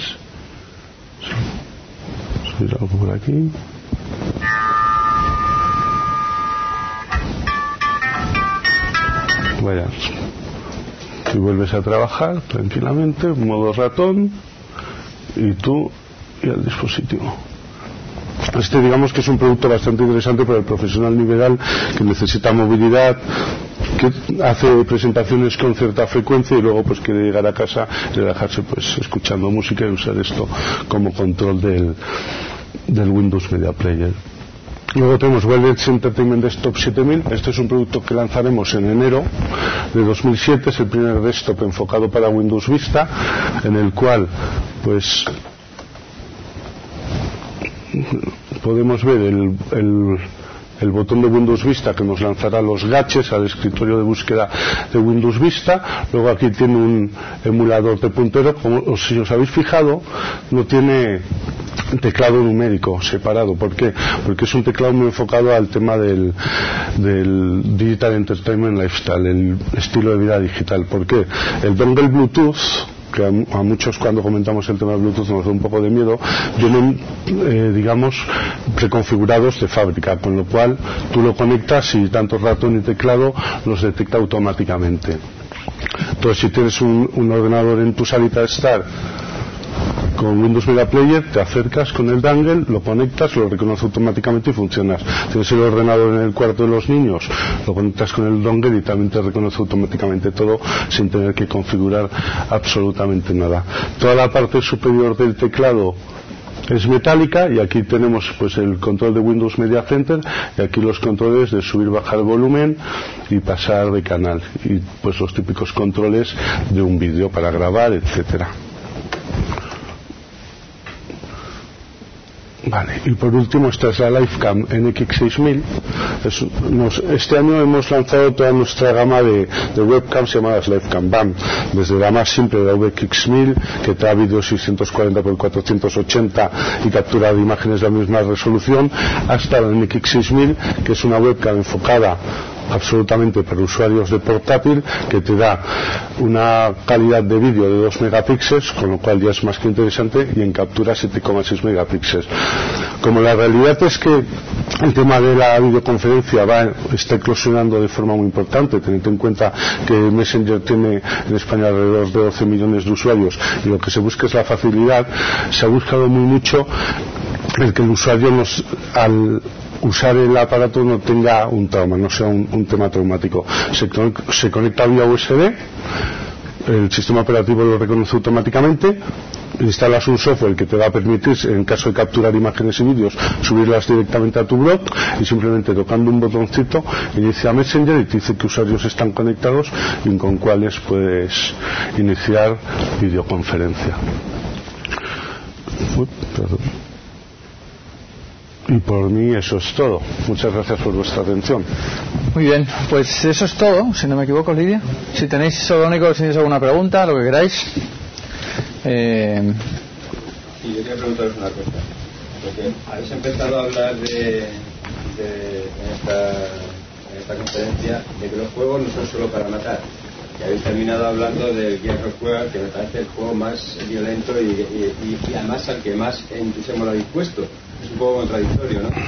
[SPEAKER 6] Subir algo por aquí. Vaya. Y vuelves a trabajar tranquilamente, modo ratón, y tú y el dispositivo. Este, digamos que es un producto bastante interesante para el profesional liberal que necesita movilidad, que hace presentaciones con cierta frecuencia y luego pues quiere llegar a casa y relajarse pues escuchando música y usar esto como control del, del Windows Media Player. Luego tenemos Wireless Entertainment Desktop siete mil. Este es un producto que lanzaremos en enero de dos mil siete. Es el primer desktop enfocado para Windows Vista, en el cual pues podemos ver el, el, el botón de Windows Vista que nos lanzará los gadgets al escritorio de búsqueda de Windows Vista. Luego aquí tiene un emulador de puntero. Como si os habéis fijado, no tiene teclado numérico separado. ¿Por qué? Porque es un teclado muy enfocado al tema del, del Digital Entertainment Lifestyle, el estilo de vida digital. ¿Por qué? El dongle Bluetooth, que a, a muchos cuando comentamos el tema de Bluetooth nos da un poco de miedo, vienen eh, digamos preconfigurados de fábrica, con lo cual tú lo conectas y tanto ratón y teclado los detecta automáticamente. Entonces, si tienes un, un ordenador en tu salita de estar con Windows Media Player, te acercas con el dongle, lo conectas, lo reconoce automáticamente y funcionas. Tienes el ordenador en el cuarto de los niños, lo conectas con el dongle y también te reconoce automáticamente todo sin tener que configurar absolutamente nada. Toda la parte superior del teclado es metálica y aquí tenemos pues el control de Windows Media Center y aquí los controles de subir, bajar el volumen y pasar de canal y pues los típicos controles de un vídeo para grabar, etcétera. Vale, y por último esta es la Livecam N X seis mil. Es, nos, este año hemos lanzado toda nuestra gama de, de webcams llamadas Livecam B A M, desde la más simple, la V X mil, que trae vídeo seiscientos cuarenta por cuatrocientos ochenta y captura de imágenes de la misma resolución, hasta la N X seis mil, que es una webcam enfocada absolutamente para usuarios de portátil, que te da una calidad de vídeo de dos megapíxeles, con lo cual ya es más que interesante, y en captura siete coma seis megapíxeles. Como la realidad es que el tema de la videoconferencia va, está eclosionando de forma muy importante, teniendo en cuenta que Messenger tiene en España alrededor de doce millones de usuarios y lo que se busca es la facilidad, se ha buscado muy mucho el que el usuario nos, al usar el aparato no tenga un trauma, no sea un, un tema traumático. Se, se conecta vía U S B, el sistema operativo lo reconoce automáticamente, instalas un software que te va a permitir, en caso de capturar imágenes y vídeos, subirlas directamente a tu blog y simplemente tocando un botoncito inicia Messenger y te dice qué usuarios están conectados y con cuáles puedes iniciar videoconferencia. Uy, perdón. Y por mí eso es todo. Muchas gracias por vuestra atención.
[SPEAKER 2] Muy bien, pues eso es todo, si no me equivoco, Lidia. Si tenéis, solo único, si tenéis alguna pregunta, lo que queráis. Eh...
[SPEAKER 7] Sí, yo quería preguntaros una cosa. Porque habéis empezado a hablar de, de en, esta, en esta conferencia de que los juegos no son solo para matar. Y habéis terminado hablando del Gears of War, que me parece el juego más violento y, y, y, y además al que más entusiasmo lo habéis puesto. Es un poco contradictorio, ¿no?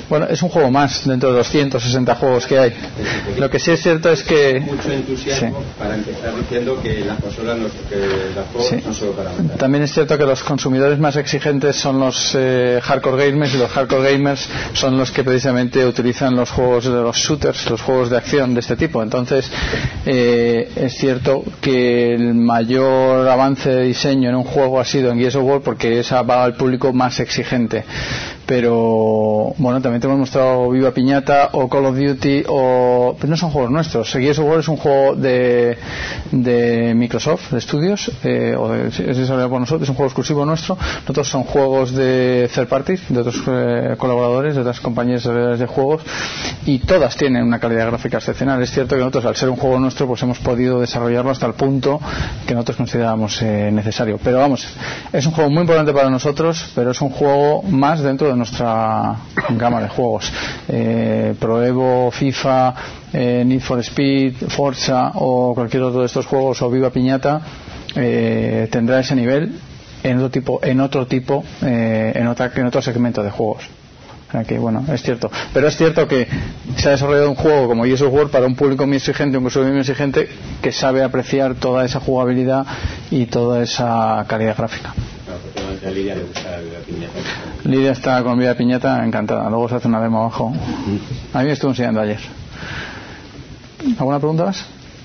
[SPEAKER 2] Bueno, es un juego más dentro de los ciento sesenta juegos que hay. Lo que sí es cierto es que
[SPEAKER 7] mucho entusiasmo sí. para empezar diciendo que las consolas, no, que los juegos sí. son solo para matar.
[SPEAKER 2] También es cierto que los consumidores más exigentes son los eh, hardcore gamers, y los hardcore gamers son los que precisamente utilizan los juegos de los shooters, los juegos de acción de este tipo. Entonces eh, es cierto que el mayor avance de diseño en un juego ha sido en Gears of War, porque esa va al público más exigente. Pero bueno, también te hemos mostrado Viva Piñata o Call of Duty, o pero no son juegos nuestros. Gears of War es un juego de, de Microsoft, de Studios, eh, o de, es desarrollado por nosotros, es un juego exclusivo nuestro. Nosotros son juegos de third parties, de otros eh, colaboradores, de otras compañías desarrolladoras de juegos, y todas tienen una calidad gráfica excepcional. Es cierto que nosotros, al ser un juego nuestro, pues hemos podido desarrollarlo hasta el punto que nosotros considerábamos eh, necesario. Pero vamos, es un juego muy importante para nosotros, pero es un juego más dentro de nuestra gama de juegos. eh, Pro Evo, FIFA, eh, Need for Speed, Forza o cualquier otro de estos juegos, o Viva Piñata, eh, tendrá ese nivel en otro tipo, en otro tipo eh, en, otra, en otro segmento de juegos. O sea que, bueno, es cierto. Pero es cierto que se ha desarrollado un juego como Gears of War para un público muy exigente, un consumidor muy exigente, que sabe apreciar toda esa jugabilidad y toda esa calidad gráfica.
[SPEAKER 7] A Lidia le gusta la Viva Piñata.
[SPEAKER 2] Lidia está con Viva Piñata encantada. Luego se hace una demo abajo. A mí me estuvo enseñando ayer. ¿Alguna pregunta más?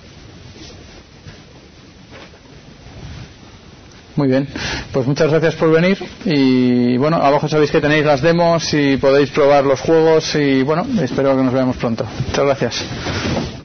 [SPEAKER 2] Muy bien, pues muchas gracias por venir. Y bueno, abajo sabéis que tenéis las demos y podéis probar los juegos. Y bueno, espero que nos veamos pronto. Muchas gracias.